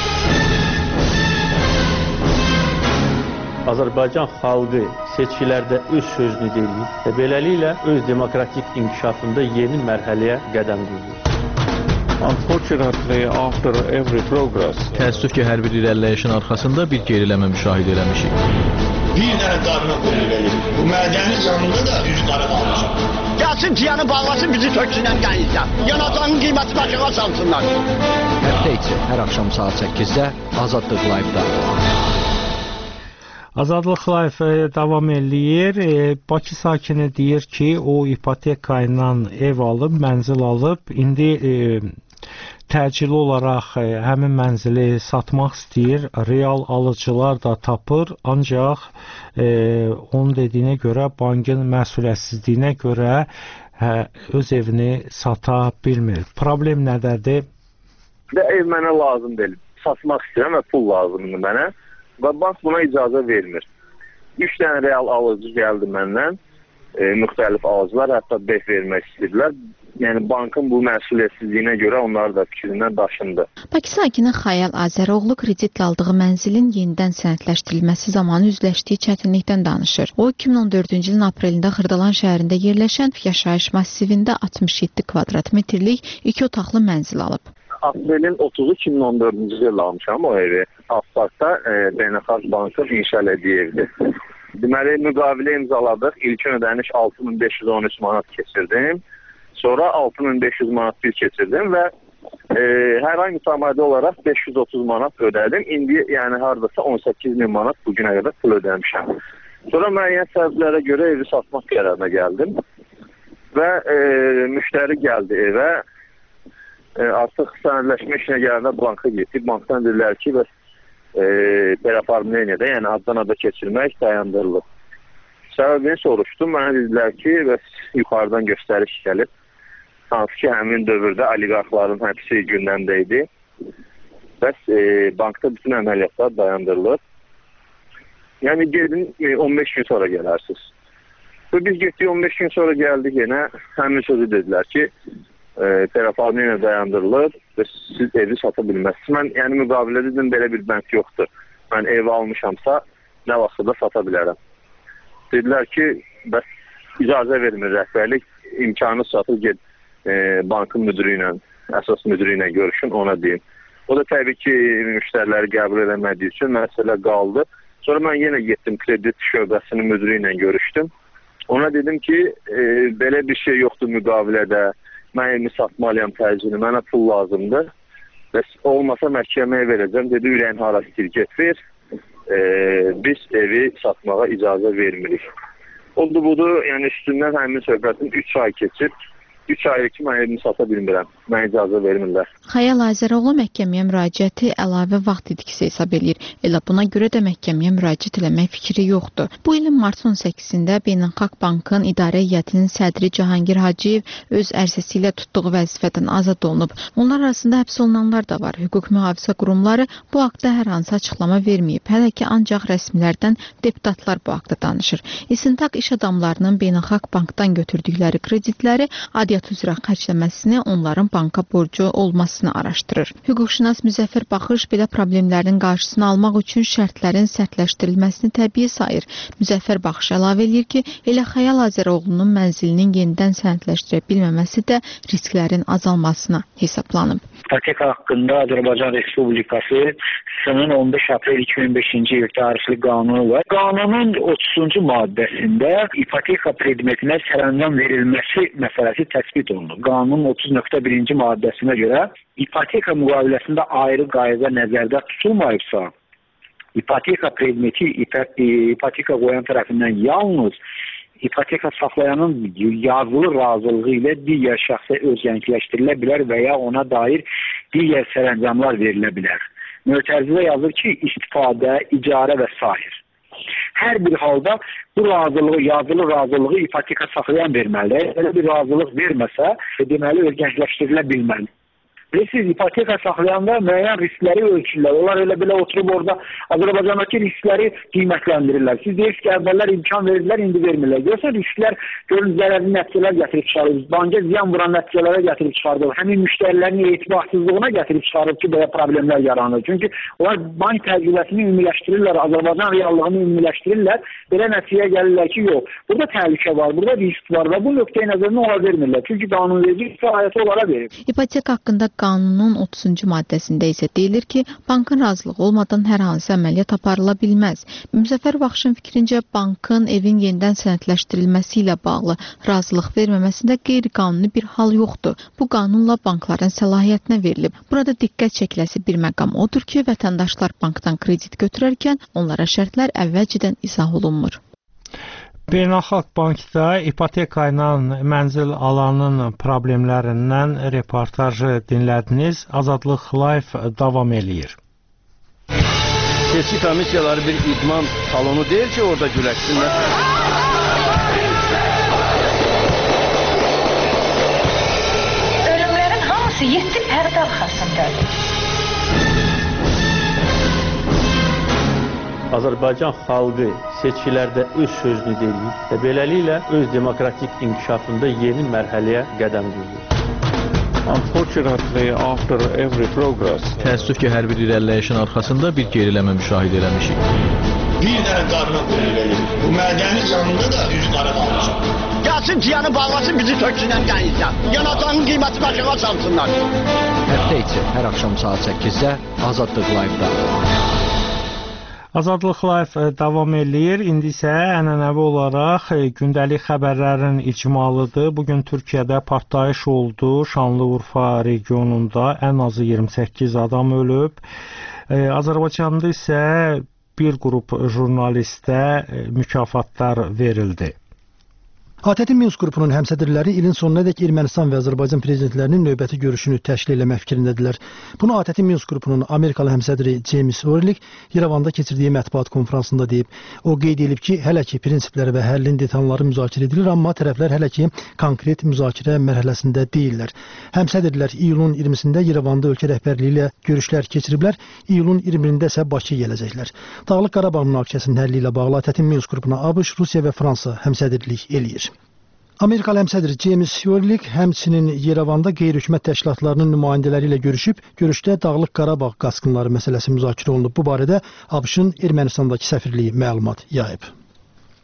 Azərbaycan xalqı seçkilərdə öz sözünü deyir və beləliklə öz demokratik inkişafında yeni mərhələyə qədəm qoyur.
Unfortunately, after every progress,
təəssüf ki, hər bir irəliləyişin arxasında bir geriləmə müşahidə eləmişik.
Bir dənə darına qoyulur. Bu mədənin yanında da yüz qara qalmışam. Gəlsin tiyanı bağlasın, bizi töksünən gəlirlər. Yanacağın qiyməti başına salsınlar.
Həftə içi hər axşam saat 8-də Azadlıq Live-da.
Azadlıq Live davam eləyir. Bakı sakini deyir ki, o ipoteka ilə ev alıb, mənzil alıb, indi təcili olaraq həmin mənzili satmaq istəyir. Real alıcılar da tapır, ancaq onun dediyinə görə, bankın məsuliyyətsizliyinə görə öz evini sata bilmir. Problem nədədir?
Ev mənə lazım deyil. Satmaq istəyirəm və pul lazımdır mənə. Və bank buna icazə vermir. 3 dənə real alıcı gəldi məndən, müxtəlif alıcılar, hətta beh vermək istəyirlər. Yəni bankın bu məsuliyyətsizliyinə görə onlar da fikrindən daşındı.
Bakı sakini Xəyal Azəroğlu kreditlə aldığı mənzilin yenidən sənədləşdirilməsi zamanı üzləşdiyi çətinlikdən danışır. O 2014-cü ilin aprelində Xırdalan şəhərində yerləşən yaşayış massivində 67 kvadrat metrlik 2 otaqlı mənzil alıb.
Aprelin 30-u 2014-cü ildə almışam o evi. Asfaltda Beynəlxalq Bankı inşa elədiyi evdir. Deməli, müqavilə imzaladıq. İlkin ödəniş 6513 manat keçirdim. Sonra 6500 manat bir keçirdim və hər ay mütəmadi olaraq 530 manat ödədim. İndi yəni hardasa 18.000 manat bugünə qədər pul ödəmişəm. Sonra müəyyən səbəblərə görə evi satmaq qərarına gəldim və müştəri gəldi evə. Artıq sənədləşmə işinə gələndə banka getdik. Bankdan dedilər ki, Berafarmleniyada, yəni addan ada keçirmək dayandırılıb. Səbəbini soruşdum. Mənə dedilər ki, yuxarıdan göstəriş gəlib. Hansı ki, həmin dövrdə oliqarxların həbsi gündəmdə idi. Bəs bankda bütün əməliyyatlar dayandırılır. Yəni gedin 15 gün sonra gələrsiniz. Və biz getdik 15 gün sonra gəldik yenə. Həmin sözü dedilər ki, Berafarmleniya dayandırılır və siz evi sata bilməzsiniz. Mən yəni müqavilə dedim, belə bir bənd yoxdur. Mən evi almışamsa nə vaxtda da sata bilərəm. Dedilər ki, bəs icazə vermir rəhbərlik. İmkanı satır, get bankın müdürü ilə, əsas müdürü ilə görüşün, ona deyim. O da təbii ki, müştəriləri qəbul edəmədiyi üçün məsələ qaldı. Sonra mən yenə getdim, kredit şöbəsinin müdürü ilə görüşdüm. Ona dedim ki, belə bir şey yoxdur müqavilədə, mən evimi satmalıyam təcili, mənə pul lazımdır. Və olmasa məhkəməyə verəcəm. Dedi, ürəyin hara istəyir, get ver. Biz evi satmağa icazə vermirik. Oldu budur, yəni üstündən həmin söhbətin 3 ay keçib. 3 aydır ki, mən evimi sata bilmirəm. Mənə icazə vermirlər.
Xəyal Azəroğlu məhkəməyə müraciəti əlavə vaxt itkisi hesab edir. Elə buna görə də məhkəməyə müraciət eləmək fikri yoxdur. Bu ilin martın 18-də Beynəlxalq Bankın İdarə Heyətinin sədri Cahangir Hacıyev öz ərizəsi ilə tutduğu vəzifədən azad olunub. Onlar arasında həbs olunanlar da var. Hüquq mühafizə qurumları bu haqda hər hansı açıqlama verməyib. Hələ ki, ancaq rəsmilərdən deputatlar bu haqda danışır. İstintaq iş adamlarının Beynəlxalq Bankdan götürdükləri kreditləri aidiyyat üzrə xərcləməsini, onların banka borcu olmasını araşdırır. Hüquqşünas Müzəffər Baxış belə problemlərin qarşısını almaq üçün şərtlərin sərtləşdirilməsini təbii sayır. Müzəffər Baxış əlavə edir ki, elə Xəyal Azəroğlunun mənzilinin yenidən sənədləşdirə bilməməsi də risklərin azalmasına hesablanıb.
İpoteka haqqında Azərbaycan Respublikasının 15 aprel 2005-ci il tarixli qanunu var. Qanunun 30-cu maddəsində ipoteka predmetinə sərəncam verilməsi məsələsi təsbit olunur. Qanunun 30.1-ci maddəsinə görə ipoteka müqaviləsində ayrı qayda nəzərdə tutulmayıbsa, ipoteka predmeti ipoteka qoyan tərəfindən yalnız ipoteka saxlayanın yazılı razılığı ilə digər şəxsə özgənlikləşdirilə bilər və ya ona dair digər sərəncamlar verilə bilər. Mötərizədə yazır ki, istifadə, icarə və s. Hər bir halda bu razılığı, yazılı razılığı ipoteka saxlayan verməlidir. Elə bir razılıq verməsə, deməli özgənlikləşdirilə bilməlidir. Siz ipoteka saxlayanda müəyyən riskləri ölçürlər. Onlar elə belə oturub orada Azərbaycandakı riskləri qiymətləndirirlər. Siz deyirsiniz ki, əvvəllər imkan verdilər, indi vermirlər. Görsə risklər, görün zərərli nəticələr gətirib çıxarır. Banka ziyan vuran nəticələrə gətirib çıxardır. Həmin müştərilərin etibarsızlığına gətirib çıxarır ki, belə problemlər yaranır. Çünki onlar bank təcrübəsini ümumiləşdirirlər, Azərbaycan reallığını ümumiləşdirirlər. Belə nəticəyə gəlirlər ki, yox. Burada təhlükə var, burada risk var və bu nöqteyi nəzərini ona vermirlər. Çünki qanunverici sahəsi onlara verir.
İpoteka haqqında qanunun 30-cu maddəsində isə deyilir ki, bankın razılığı olmadan hər hansı əməliyyat aparıla bilməz. Müzəffər Baxışın fikrincə, bankın evin yenidən sənədləşdirilməsi ilə bağlı razılıq verməməsində qeyri-qanuni bir hal yoxdur. Bu qanunla bankların səlahiyyətinə verilib. Burada diqqət çəkiləsi bir məqam odur ki, vətəndaşlar bankdan kredit götürərkən onlara şərtlər əvvəlcədən izah olunmur.
Beynəlxalq Bankda ipoteka ilə mənzil alanın problemlərindən reportajı dinlədiniz. Azadlıq Live davam eləyir.
Seçki komissiyaları bir idman salonu deyil ki, orada güləşsinlər.
Ölümlərin hamısı 7 pərdə arxasındadır.
Azərbaycan xalqı seçkilərdə öz sözünü deyir və beləliklə öz demokratik inkişafında yeni mərhələyə qədəm qoyur.
Unfortunately, after every progress,
təəssüf ki, hər bir irəliləyişin arxasında bir geriləmə müşahidə eləmişik.
Bir dənə qarına qoyulur. Bu mədəni yanında da üz qara qalmışam. Gəlsin ciyanı bağlasın, bizi töksünən qəyizlər. Yanacağın qiyməti başına çalsınlar.
Həftə içi hər axşam saat 8-də Azadlıq Live-da.
Azadlıq Live davam eləyir. İndi isə ənənəvi olaraq gündəlik xəbərlərin icmalıdır. Bugün Türkiyədə partlayış oldu. Şanlıurfa regionunda ən azı 28 adam ölüb. Azərbaycanda isə bir qrup jurnalistə mükafatlar verildi.
ATƏT Minsk qrupunun həmsədrləri ilin sonunadək Ermənistan və Azərbaycan prezidentlərinin növbəti görüşünü təşkil etmək fikrindədirlər. Bunu ATƏT Minsk qrupunun Amerikalı həmsədri James Orlik İrəvanda keçirdiyi mətbuat konfransında deyib. O qeyd edib ki, hələ ki prinsipləri və həllin detalları müzakirə edilir, amma tərəflər hələ ki konkret müzakirə mərhələsində deyirlər. Həmsədrlər iyulun 20-sində İrəvanda ölkə rəhbərliyi ilə görüşlər keçiriblər. İyulun 20-də isə Bakıya gələcəklər. Dağlıq Qarabağ münaqişəsinin həlli ilə bağlı ATƏT Minsk qrupuna ABŞ, Rusiya və Fransa həmsədrlik eləyir. Amerikalı həmsədri James Orlik həmçinin Yerevanda qeyri-hökumət təşkilatlarının nümayəndələri ilə görüşüb. Görüşdə Dağlıq Qarabağ qaçqınları məsələsi müzakirə olunub. Bu barədə ABŞ-ın Ermənistandakı səfirliyi məlumat yayıb.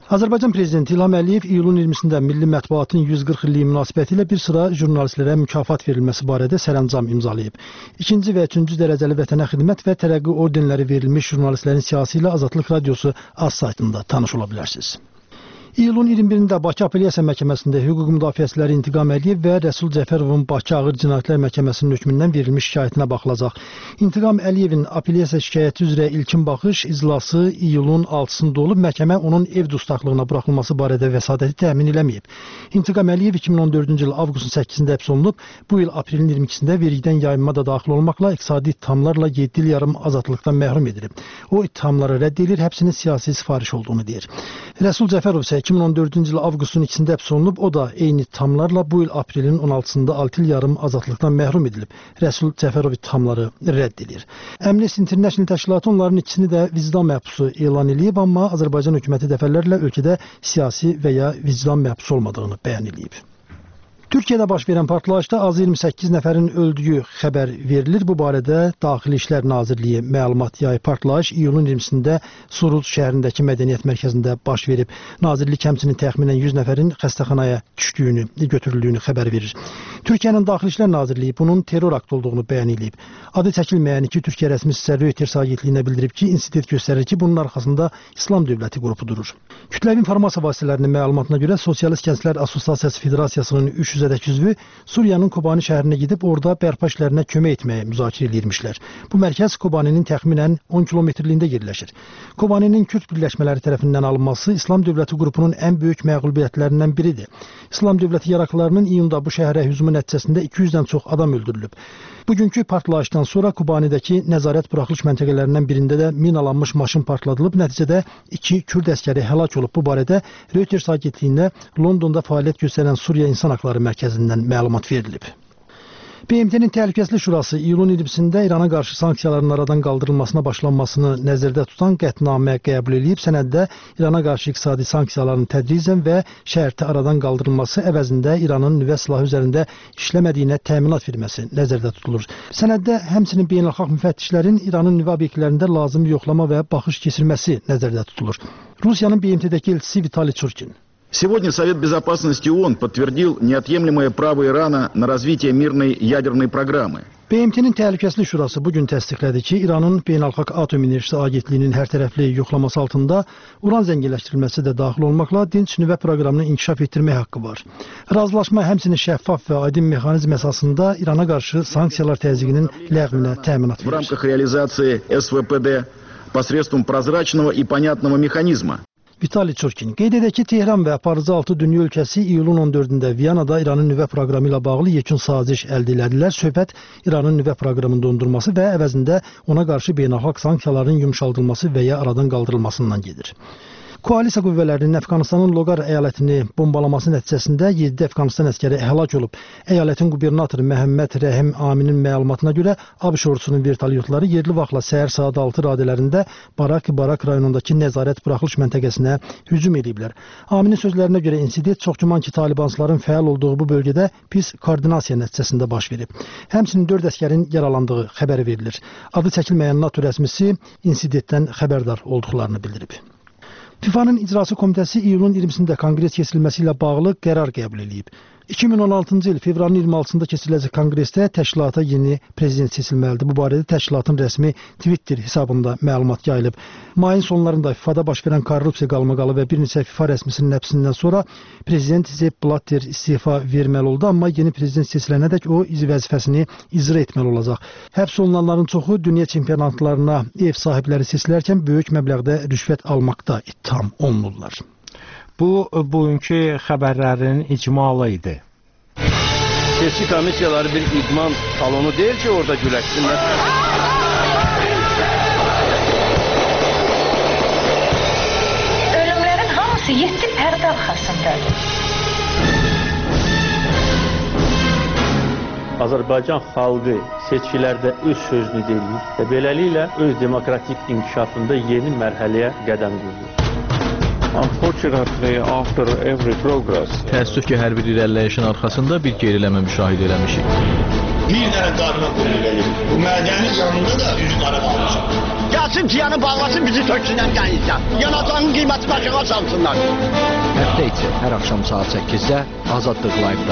Azərbaycan Prezidenti İlham Əliyev iyulun 20-sində Milli Mətbuatın 140 illiyi münasibətilə bir sıra jurnalistlərə mükafat verilməsi barədə sərəncam imzalayıb. 2-ci və 3-cü dərəcəli vətənə xidmət və tərəqqi ordenləri verilmiş jurnalistlərin siyasi ilə Azadlıq Radiosu az saytında tanış ola bilərsiniz. İyulun 21-də Bakı Apellyasiya Məhkəməsində hüquq müdafiəçiləri İntiqam Əliyev və Rəsul Cəfərovun Bakı Ağır Cinayətlər Məhkəməsinin hökmündən verilmiş şikayətinə baxılacaq. İntiqam Əliyevin apellyasiya şikayəti üzrə ilkin baxış iclası iyulun 6-sında olub, məhkəmə onun ev dustaqlığına buraxılması barədə vəsadəti təmin eləməyib. İntiqam Əliyev 2014-cü il avqustun 8-də həbs olunub, bu il aprelin 22-sində vergidən yayınma da daxil olmaqla iqtisadi ittihamlarla 7 il yarım azadlıqdan məhrum edilib. O ittihamları rədd edir, həbsinin siyasi sifariş olduğunu deyir. Rəsul Cəfərov isə 2014-cü il avqustun 2-sində həbs olunub, o da eyni ittihamlarla bu il aprelin 16-sında 6 il yarım azadlıqdan məhrum edilib. Rəsul Cəfərov ittihamları rədd edir. Amnesty International təşkilatı onların ikisini də vicdan məhbusu elan edib, amma Azərbaycan hökuməti dəfələrlə ölkədə siyasi və ya vicdan məhbusu olmadığını bəyan edib. Türkiyədə baş verən partlayışda azı 28 nəfərin öldüyü xəbər verilir. Bu barədə Daxili İşlər Nazirliyi məlumat yayıb. Partlayış iyulun 20-sində Suruc şəhərindəki mədəniyyət mərkəzində baş verib. Nazirlik həmçinin təxminən 100 nəfərin xəstəxanaya götürüldüyünü xəbər verir. Türkiyənin Daxili İşlər Nazirliyi bunun terror aktı olduğunu bəyan edib. Adı çəkilməyən iki Türkiyə rəsmisi Reuters agentliyinə bildirib ki, insident göstərir ki, bunun arxasında İslam Dövləti qrupu durur. Kütləvi informasiya vasitələrinin məlumatına görə Sosialist Gənclər Assosiasiyası Federasiyasının 300-ədək üzvü Suriyanın Kobani şəhərinə gedib orada bərpa işlərinə kömək etməyə müzakirə edirmişlər. Bu mərkəz Kobaninin təxminən 10 kilometrliyində yerləşir. Kobaninin Kürd birləşmələri tərəfindən alınması İslam Dövləti qrupunun ən böyük məğlubiyyətlərindən biridir. İslam Dövləti yaraqlarının iyunda bu şəhərə hücumu nəticəsində 200-dən çox adam öldürülüb. Bugünkü partlayışdan sonra Kubanidəki nəzarət buraxılış məntəqələrindən birində də minalanmış maşın partladılıb. Nəticədə 2 Kürd əskəri həlak olub. Bu barədə Reuters agentliyinə Londonda fəaliyyət göstərən Suriya İnsan Haqları Mərkəzindən məlumat verilib. BMT-nin Təhlükəsizlik Şurası iyulun 20-sində İrana qarşı sanksiyaların aradan qaldırılmasına başlanmasını nəzərdə tutan qətnamə qəbul edib. Sənəddə İrana qarşı iqtisadi sanksiyaların tədricən və şərti aradan qaldırılması əvəzində İranın nüvə silahı üzərində işləmədiyinə təminat verilməsi nəzərdə tutulur. Sənəddə həmçinin beynəlxalq müfəttişlərin İranın nüvə obyektlərində lazım yoxlama və baxış keçirməsi nəzərdə tutulur. Rusiyanın BMT-dəki elçisi Vitali Churkin.
Сегодня Совет Безопасности ООН подтвердил неотъемлемое право Ирана на развитие мирной ядерной программы.
BMT-nin Təhlükəsizlik Şurası bugün təsdiqlədi ki, İranın Beynəlxalq Atom Enerjisi Agentliyinin hərtərəfli yoxlaması altında uran zənginləşdirilməsi də daxil olmaqla dinc nüvə proqramını inkişaf etdirmək haqqı var. Razılaşma həmçinin şəffaf və aydın mexanizm əsasında İrana qarşı sanksiyalar təzyiqinin ləğvinə təminat verir.
В рамках реализации СВПД посредством прозрачного и понятного механизма.
Vitali Churkin qeyd edək ki, Tehran və aparıcı 6 dünya ölkəsi iyulun 14-də Viyanada İranın nüvə proqramı ilə bağlı yekun saziş əldə edildilər. Söhbət İranın nüvə proqramının dondurması və əvəzində ona qarşı beynəlxalq sanksiyaların yumşaldılması və ya aradan qaldırılmasından gedir. Koalisiya qüvvələrinin Əfqanistanın Loqar əyalətini bombalaması nəticəsində 7 Əfqanistan əskəri həlak olub. Əyalətin qubernatoru Məhəmməd Rəhim Aminin məlumatına görə ABŞ ordusunun vertolyotları yerli vaxtla səhər saat 6 radələrində Barak rayonundakı nəzarət buraxılış məntəqəsinə hücum ediblər. Aminin sözlərinə görə insident çox güman ki, talibansların fəal olduğu bu bölgədə pis koordinasiya nəticəsində baş verib. Həmçinin 4 əskərin yaralandığı xəbəri verilir. Adı çəkilməyən NATO rəsmisi insidentdən xəbərdar olduqlarını bildirib. FİFA-nın İcrası Komitəsi iyulun 20-sində konqres keçirilməsi ilə bağlı qərar qəbul edib. 2016-cı il fevralın 26-sında keçiriləcək konqresdə təşkilata yeni prezident seçilməlidir. Bu barədə təşkilatın rəsmi Twitter hesabında məlumat yayılıb. Mayın sonlarında FIFA-da baş verən korrupsiya qalmaqalı və bir neçə FIFA rəsmisinin həbsindən sonra prezident Sepp Blatter istefa verməli oldu, amma yeni prezident seçilənədək o vəzifəsini icra etməli olacaq. Həbs olunanların çoxu dünya çempionatlarına ev sahibləri seçilərkən böyük məbləğdə rüşvət almaqda ittiham olunurlar.
Bu, bugünkü xəbərlərin icmalı idi.
Seçki komissiyaları bir idman salonu deyil ki, orada güləşsinlər.
Ölümlərin hamısı 7 pərdə arxasındadır.
Azərbaycan xalqı seçkilərdə öz sözünü deyir və beləliklə öz demokratik inkişafında yeni mərhələyə qədəm qoyur.
Unfortunately, after every progress,
təəssüf ki, hər bir irəliləyişin arxasında bir geriləmə müşahidə eləmişik.
Bir dənə qarına qoyur verir. Bu mədənin yanında da üzü qara qalmışam. Gəlsin ciyanı bağlasın, bizi töksünlər dənizdən. Yanacağın qiyməti başına salsınlar.
Həftə içi hər axşam saat 8-də Azadlıq Live-da.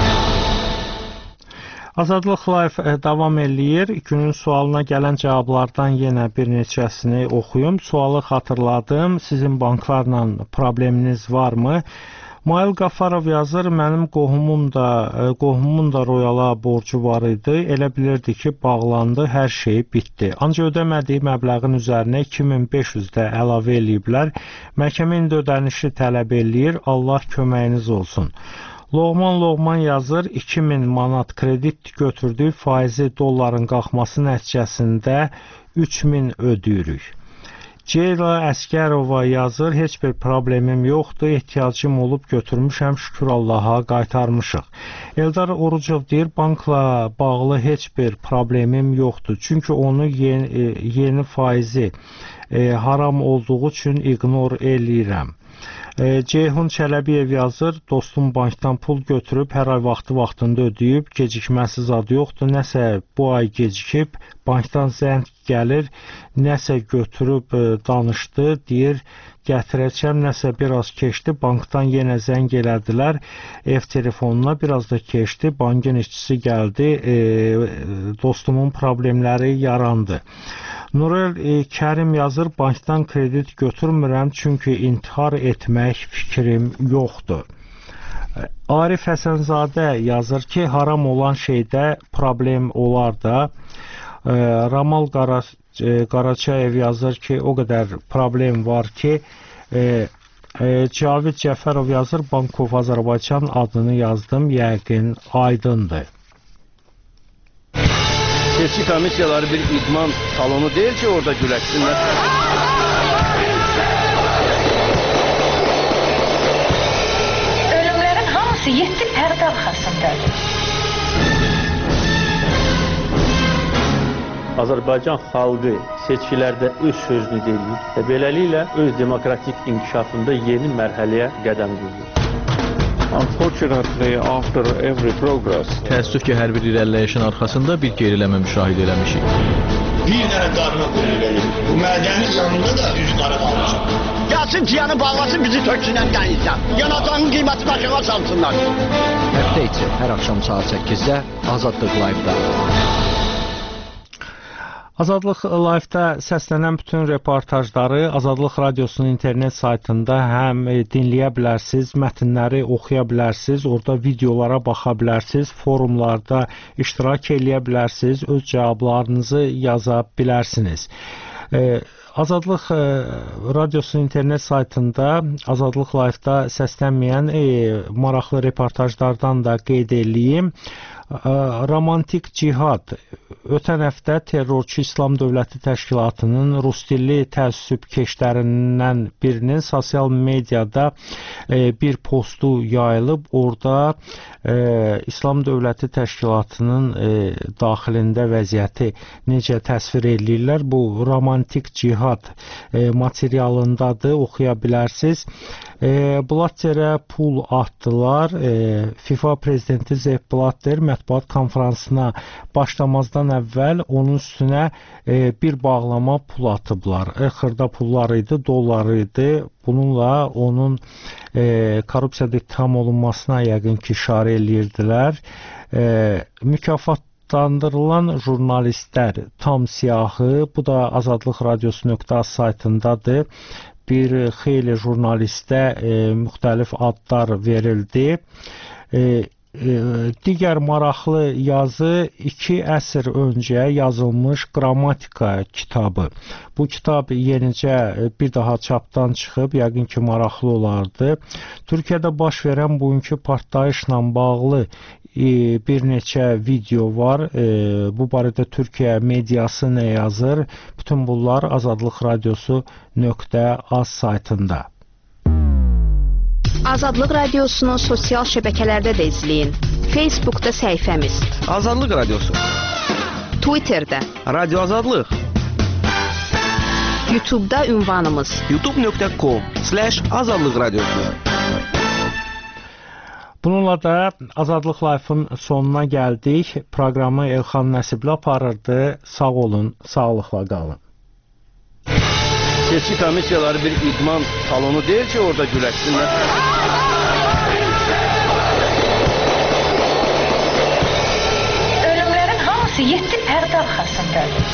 Azadlıq Live davam eləyir. Günün sualına gələn cavablardan yenə bir neçəsini oxuyum. Sualı xatırladım. Sizin banklarla probleminiz varmı? Mail Qafarov yazır, mənim qohumumun da Royala borcu var idi. Elə bilirdi ki, bağlandı, hər şey bitdi. Ancaq ödəmədiyi məbləğin üzərinə 2500 də əlavə eləyiblər. Məhkəmə indi ödənişi tələb eləyir. Allah köməyiniz olsun. Loğman yazır, 2000 manat kredit götürdük, faizi dolların qalxması nəticəsində 3000 ödəyirik. Ceyla Əskərova yazır, heç bir problemim yoxdur, ehtiyacım olub götürmüşəm, şükür Allaha qaytarmışıq. Eldar Orucov deyir, bankla bağlı heç bir problemim yoxdur, çünki onu yeni faizi haram olduğu üçün ignor eləyirəm. Ceyhun Çələbiyev yazır, dostum bankdan pul götürüb, hər ay vaxtında ödəyib, gecikməsi zad yoxdur, nəsə bu ay gecikib, bankdan zəng gəlir, nəsə götürüb danışdı, deyir, gətirəcəm, nəsə biraz keçdi, bankdan yenə zəng elədilər, ev telefonuna biraz da keçdi, bankın işçisi gəldi, dostumun problemləri yarandı. Nurel Kərim yazır, bankdan kredit götürmürəm, çünki intihar etmək fikrim yoxdur. Arif Həsənzadə yazır ki, haram olan şeydə problem olar da. Ramal Qaraçayev yazır ki, o qədər problem var ki, Cavid Cəfərov yazır, Bankov Azərbaycan adını yazdım, yəqin aydındır.
Seçki komissiyaları bir idman salonu deyil ki, orada güləşsinlər.
Ölümlərin hamısı 7 pərdə arxasındadır.
Azərbaycan xalqı seçkilərdə öz sözünü deyir və beləliklə öz demokratik inkişafında yeni mərhələyə qədəm qoyur.
Unfortunately, after every progress,
təəssüf ki, hər bir irəliləyişin arxasında bir geriləmə müşahidə eləmişik.
Bir dənə qarına qoyur verir. Bu mədənin yanında da üzü qara qalmışam. Gəlsin ciyanı bağlasın, bizi töksünlər dənizdən. Yanacağın qiyməti başına salsınlar.
Həftə içi hər axşam saat 8-də Azadlıq Live-da.
Azadlıq Live-da səslənən bütün reportajları Azadlıq Radiosunun internet saytında həm dinləyə bilərsiniz, mətnləri oxuya bilərsiniz, orada videolara baxa bilərsiniz, forumlarda iştirak eləyə bilərsiniz, öz cavablarınızı yaza bilərsiniz. Azadlıq Radiosunun internet saytında Azadlıq Live-da səslənməyən maraqlı reportajlardan da qeyd edeyim. Romantik cihad. Ötən həftə terrorçu İslam Dövləti Təşkilatının rus dilli təəssübkeşlərindən birinin sosial mediada bir postu yayılıb. Orada İslam Dövləti Təşkilatının daxilində vəziyyəti necə təsvir edirlər? Bu romantik cihad materialındadır, oxuya bilərsiniz. Blatterə pul atdılar. FIFA prezidenti Sepp Blatter mətbuat konfransına başlamazdan əvvəl onun üstünə bir bağlama pul atıblar. Xırda pullar idi, dollar idi. Bununla onun korrupsiyada ittiham olunmasına yəqin ki, işarə eləyirdilər. Mükafatlandırılan jurnalistlər tam siyahı, bu da Azadlıq Radiosu.az saytındadır. Bir xeyli jurnalistə müxtəlif adlar verildi. Digər maraqlı yazı 2 əsr öncə yazılmış qrammatika kitabı. Bu kitab yenicə bir daha çapdan çıxıb, yəqin ki, maraqlı olardı. Türkiyədə baş verən bugünkü partlayışla bağlı bir neçə video var. Bu barədə Türkiyə mediası nə yazır? Bütün bunlar Azadlıq Radiosu.az saytında.
Azadlıq Radiosunu sosial şəbəkələrdə də izləyin. Facebookda səhifəmiz
Azadlıq Radiosu,
Twitterdə
Radio Azadlıq,
YouTube'da ünvanımız
youtube.com/azadlıq radiosu.
Bununla da Azadlıq Life-ın sonuna gəldik. Proqramı Elxan Nəsibli aparırdı. Sağ olun, sağlıqla qalın.
Seçki komissiyaları bir idman salonu deyil ki, orada güləşsinlər.
Ölümlərin hamısı 7 pərdə arxasındadır.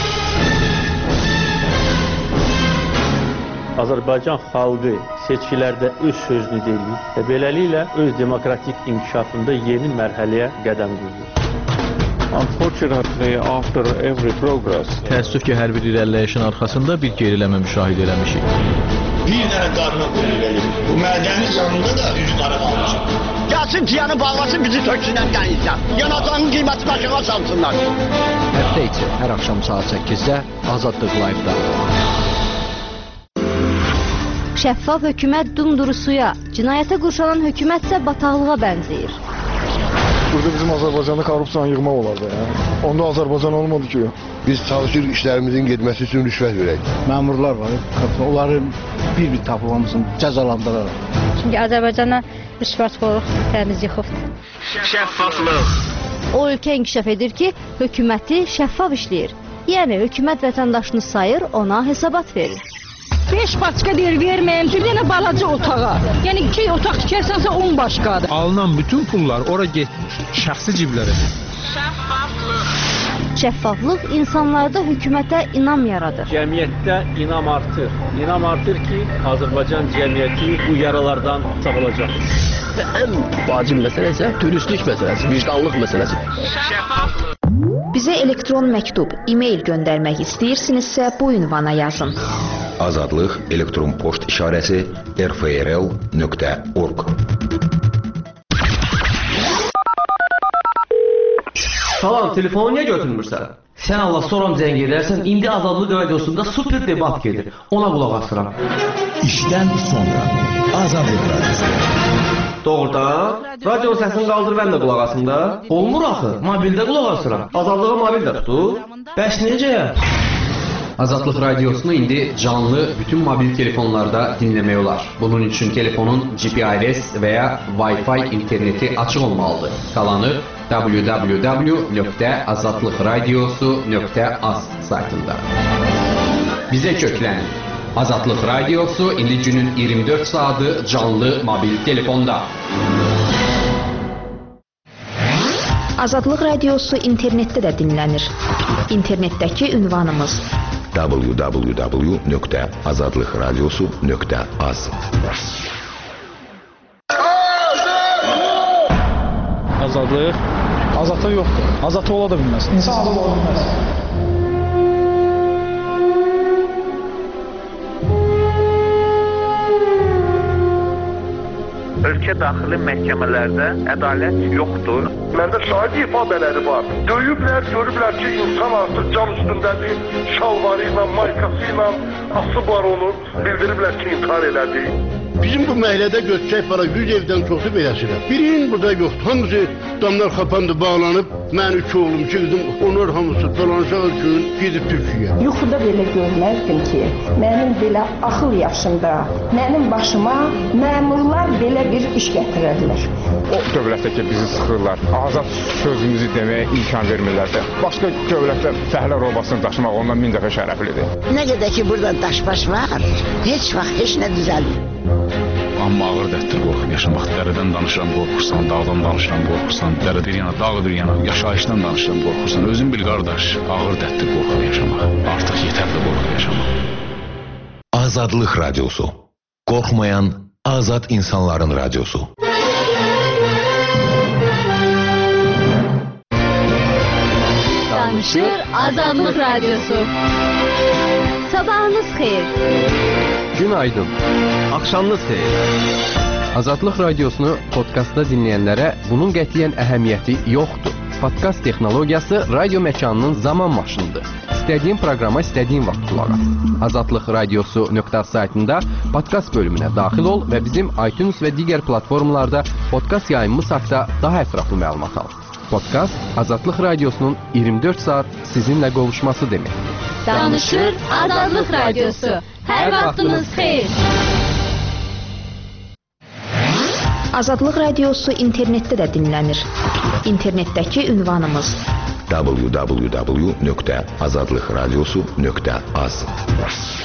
Azərbaycan xalqı seçkilərdə öz sözünü deyir və beləliklə öz demokratik inkişafında yeni mərhələyə qədəm qoyur.
Unfortunately, after every progress,
təəssüf ki, hər bir irəliləyişin arxasında bir geriləmə müşahidə eləmişik.
Bir dənə qarına qoyulur. Bu mədənin yanında da üzü qara qalmışıq. Gəlsin tiyanı bağlasın, bizi töksünlər dənizdə. Yanacağın qiyməti başına salsınlar.
Həftə içi hər axşam saat 8-də Azadlıq Live-da.
Şəffaf hökumət dumduru suya, cinayətə qurşanan hökumət isə bataqlığa bənzəyir.
Burada bizim Azərbaycanda korrupsiyanı yığmaq olardı. Onda Azərbaycan olmadı ki.
Biz çalışır işlərimizin getməsi üçün rüşvət verək.
Məmurlar var, onları bir-bir tapılmasın, cəzalandıraraq.
Çünki Azərbaycana rüşvətxorluq təmiz yıxıbdır.
Şəffaflıq.
O ölkə inkişaf edir ki, hökuməti şəffaf işləyir. Yəni hökumət vətəndaşını sayır, ona hesabat verir.
5 başqa deyir verməyim, bir dənə balaca otağa. Yəni 2 otaq tikərsənsə 10 başqadır.
Alınan bütün pullar ora getmir, şəxsi ciblərə.
Şəffaflıq insanlarda hökumətə inam yaradır.
Cəmiyyətdə inam artır. İnam artır ki, Azərbaycan cəmiyyəti bu yaralardan sağalacaq.
Və ən vacib məsələ isə dürüstlük məsələsi, vicdanlıq məsələsi.
Bizə elektron məktub, e-mail göndərmək istəyirsinizsə bu ünvana yazın.
Azadlıq elektron poçt işarəsi rfrl.org.
Salam, telefonu niyə götürmürsən? Sən Allah soram zəng edərsən, indi Azadlıq radiosunda super debat gedir. Ona qulaq asıram.
İşdən sonra Azadlıq radiosu.
Doğrudan? Radio səsini qaldır, mən də qulaq asım da. Olmur axı, mobildə qulaq asıram. Azadlığa mobil də tutur. Bəs necə?
Azadlıq radiosunu indi canlı bütün mobil telefonlarda dinləmək olar. Bunun üçün telefonun GPRS və ya Wi-Fi interneti açıq olmalıdır. Qalanı www.azadlıqradiosu.az saytında. Bizə köklənin. Azadlıq radiosu indi günün 24 saatı canlı mobil telefonda.
Azadlıq radiosu internetdə də dinlənir. İnternetdəki ünvanımız
www.azadlıqradiosu.az.
Azadlıq? Azadlıq yoxdur. Azadlıq ola da bilməz. İnsan azad ola bilməz.
Ölkə daxili məhkəmələrdə ədalət yoxdur.
Məndə şahid ifadələri var. Döyüblər, görüblər ki, insan artıq cam üstündədir, şalvarı ilə, maykası ilə asıb var onu, bildiriblər ki, intihar elədi.
Bizim bu məhəllədə göçək para 100 evdən çoxu beləsidir. Birinin burada yoxdur. Hamısı damlar xapandı, bağlanıb. Mən 2 oğlum, 2 qızım, onlar hamısı dolanışaq üçün gedib Türkiyəyə.
Yuxuda belə görməzdim ki, mənim belə axıl yaşımda, mənim başıma məmurlar belə bir iş gətirərlər.
O dövlətdə ki, bizi sıxırlar, azad sözümüzü deməyə imkan vermirlər də. Başqa dövlətdə fəhlə robasını daşımaq ondan 1000 dəfə şərəflidir.
Nə qədər ki, burada daş-baş var, heç vaxt heç nə düzəlmir.
Amma ağır dərddir qorxub yaşamaq. Dərədən danışıram, qorxursan, dağdan danışıram, qorxursan, dərə bir yana, dağ bir yana, yaşayışdan danışıram, qorxursan. Özün bil qardaş, ağır dərddir qorxub yaşamaq. Artıq yetərli qorxub yaşamaq.
Azadlıq radiosu. Qorxmayan azad insanların radiosu.
Danışır Azadlıq radiosu. Sabahınız xeyir.
Günaydın. Axşamınız xeyir. Azadlıq radiosunu podkastda dinləyənlərə bunun qətiyyən əhəmiyyəti yoxdur. Podkast texnologiyası radio məkanının zaman maşınıdır. İstədiyin proqrama istədiyin vaxt qulaq as. Azadlıq radiosu.az saytında podkast bölümünə daxil ol və bizim iTunes və digər platformalarda podkast yayımımız haqqında daha ətraflı məlumat al. Podkast Azadlıq radiosunun 24 saat sizinlə qovuşması deməkdir.
Danışır Azadlıq radiosu. Hər vaxtınız xeyir.
Azadlıq Radiosu internetdə də dinlənir. İnternetdəki ünvanımız
www.azadlıqradiosu.az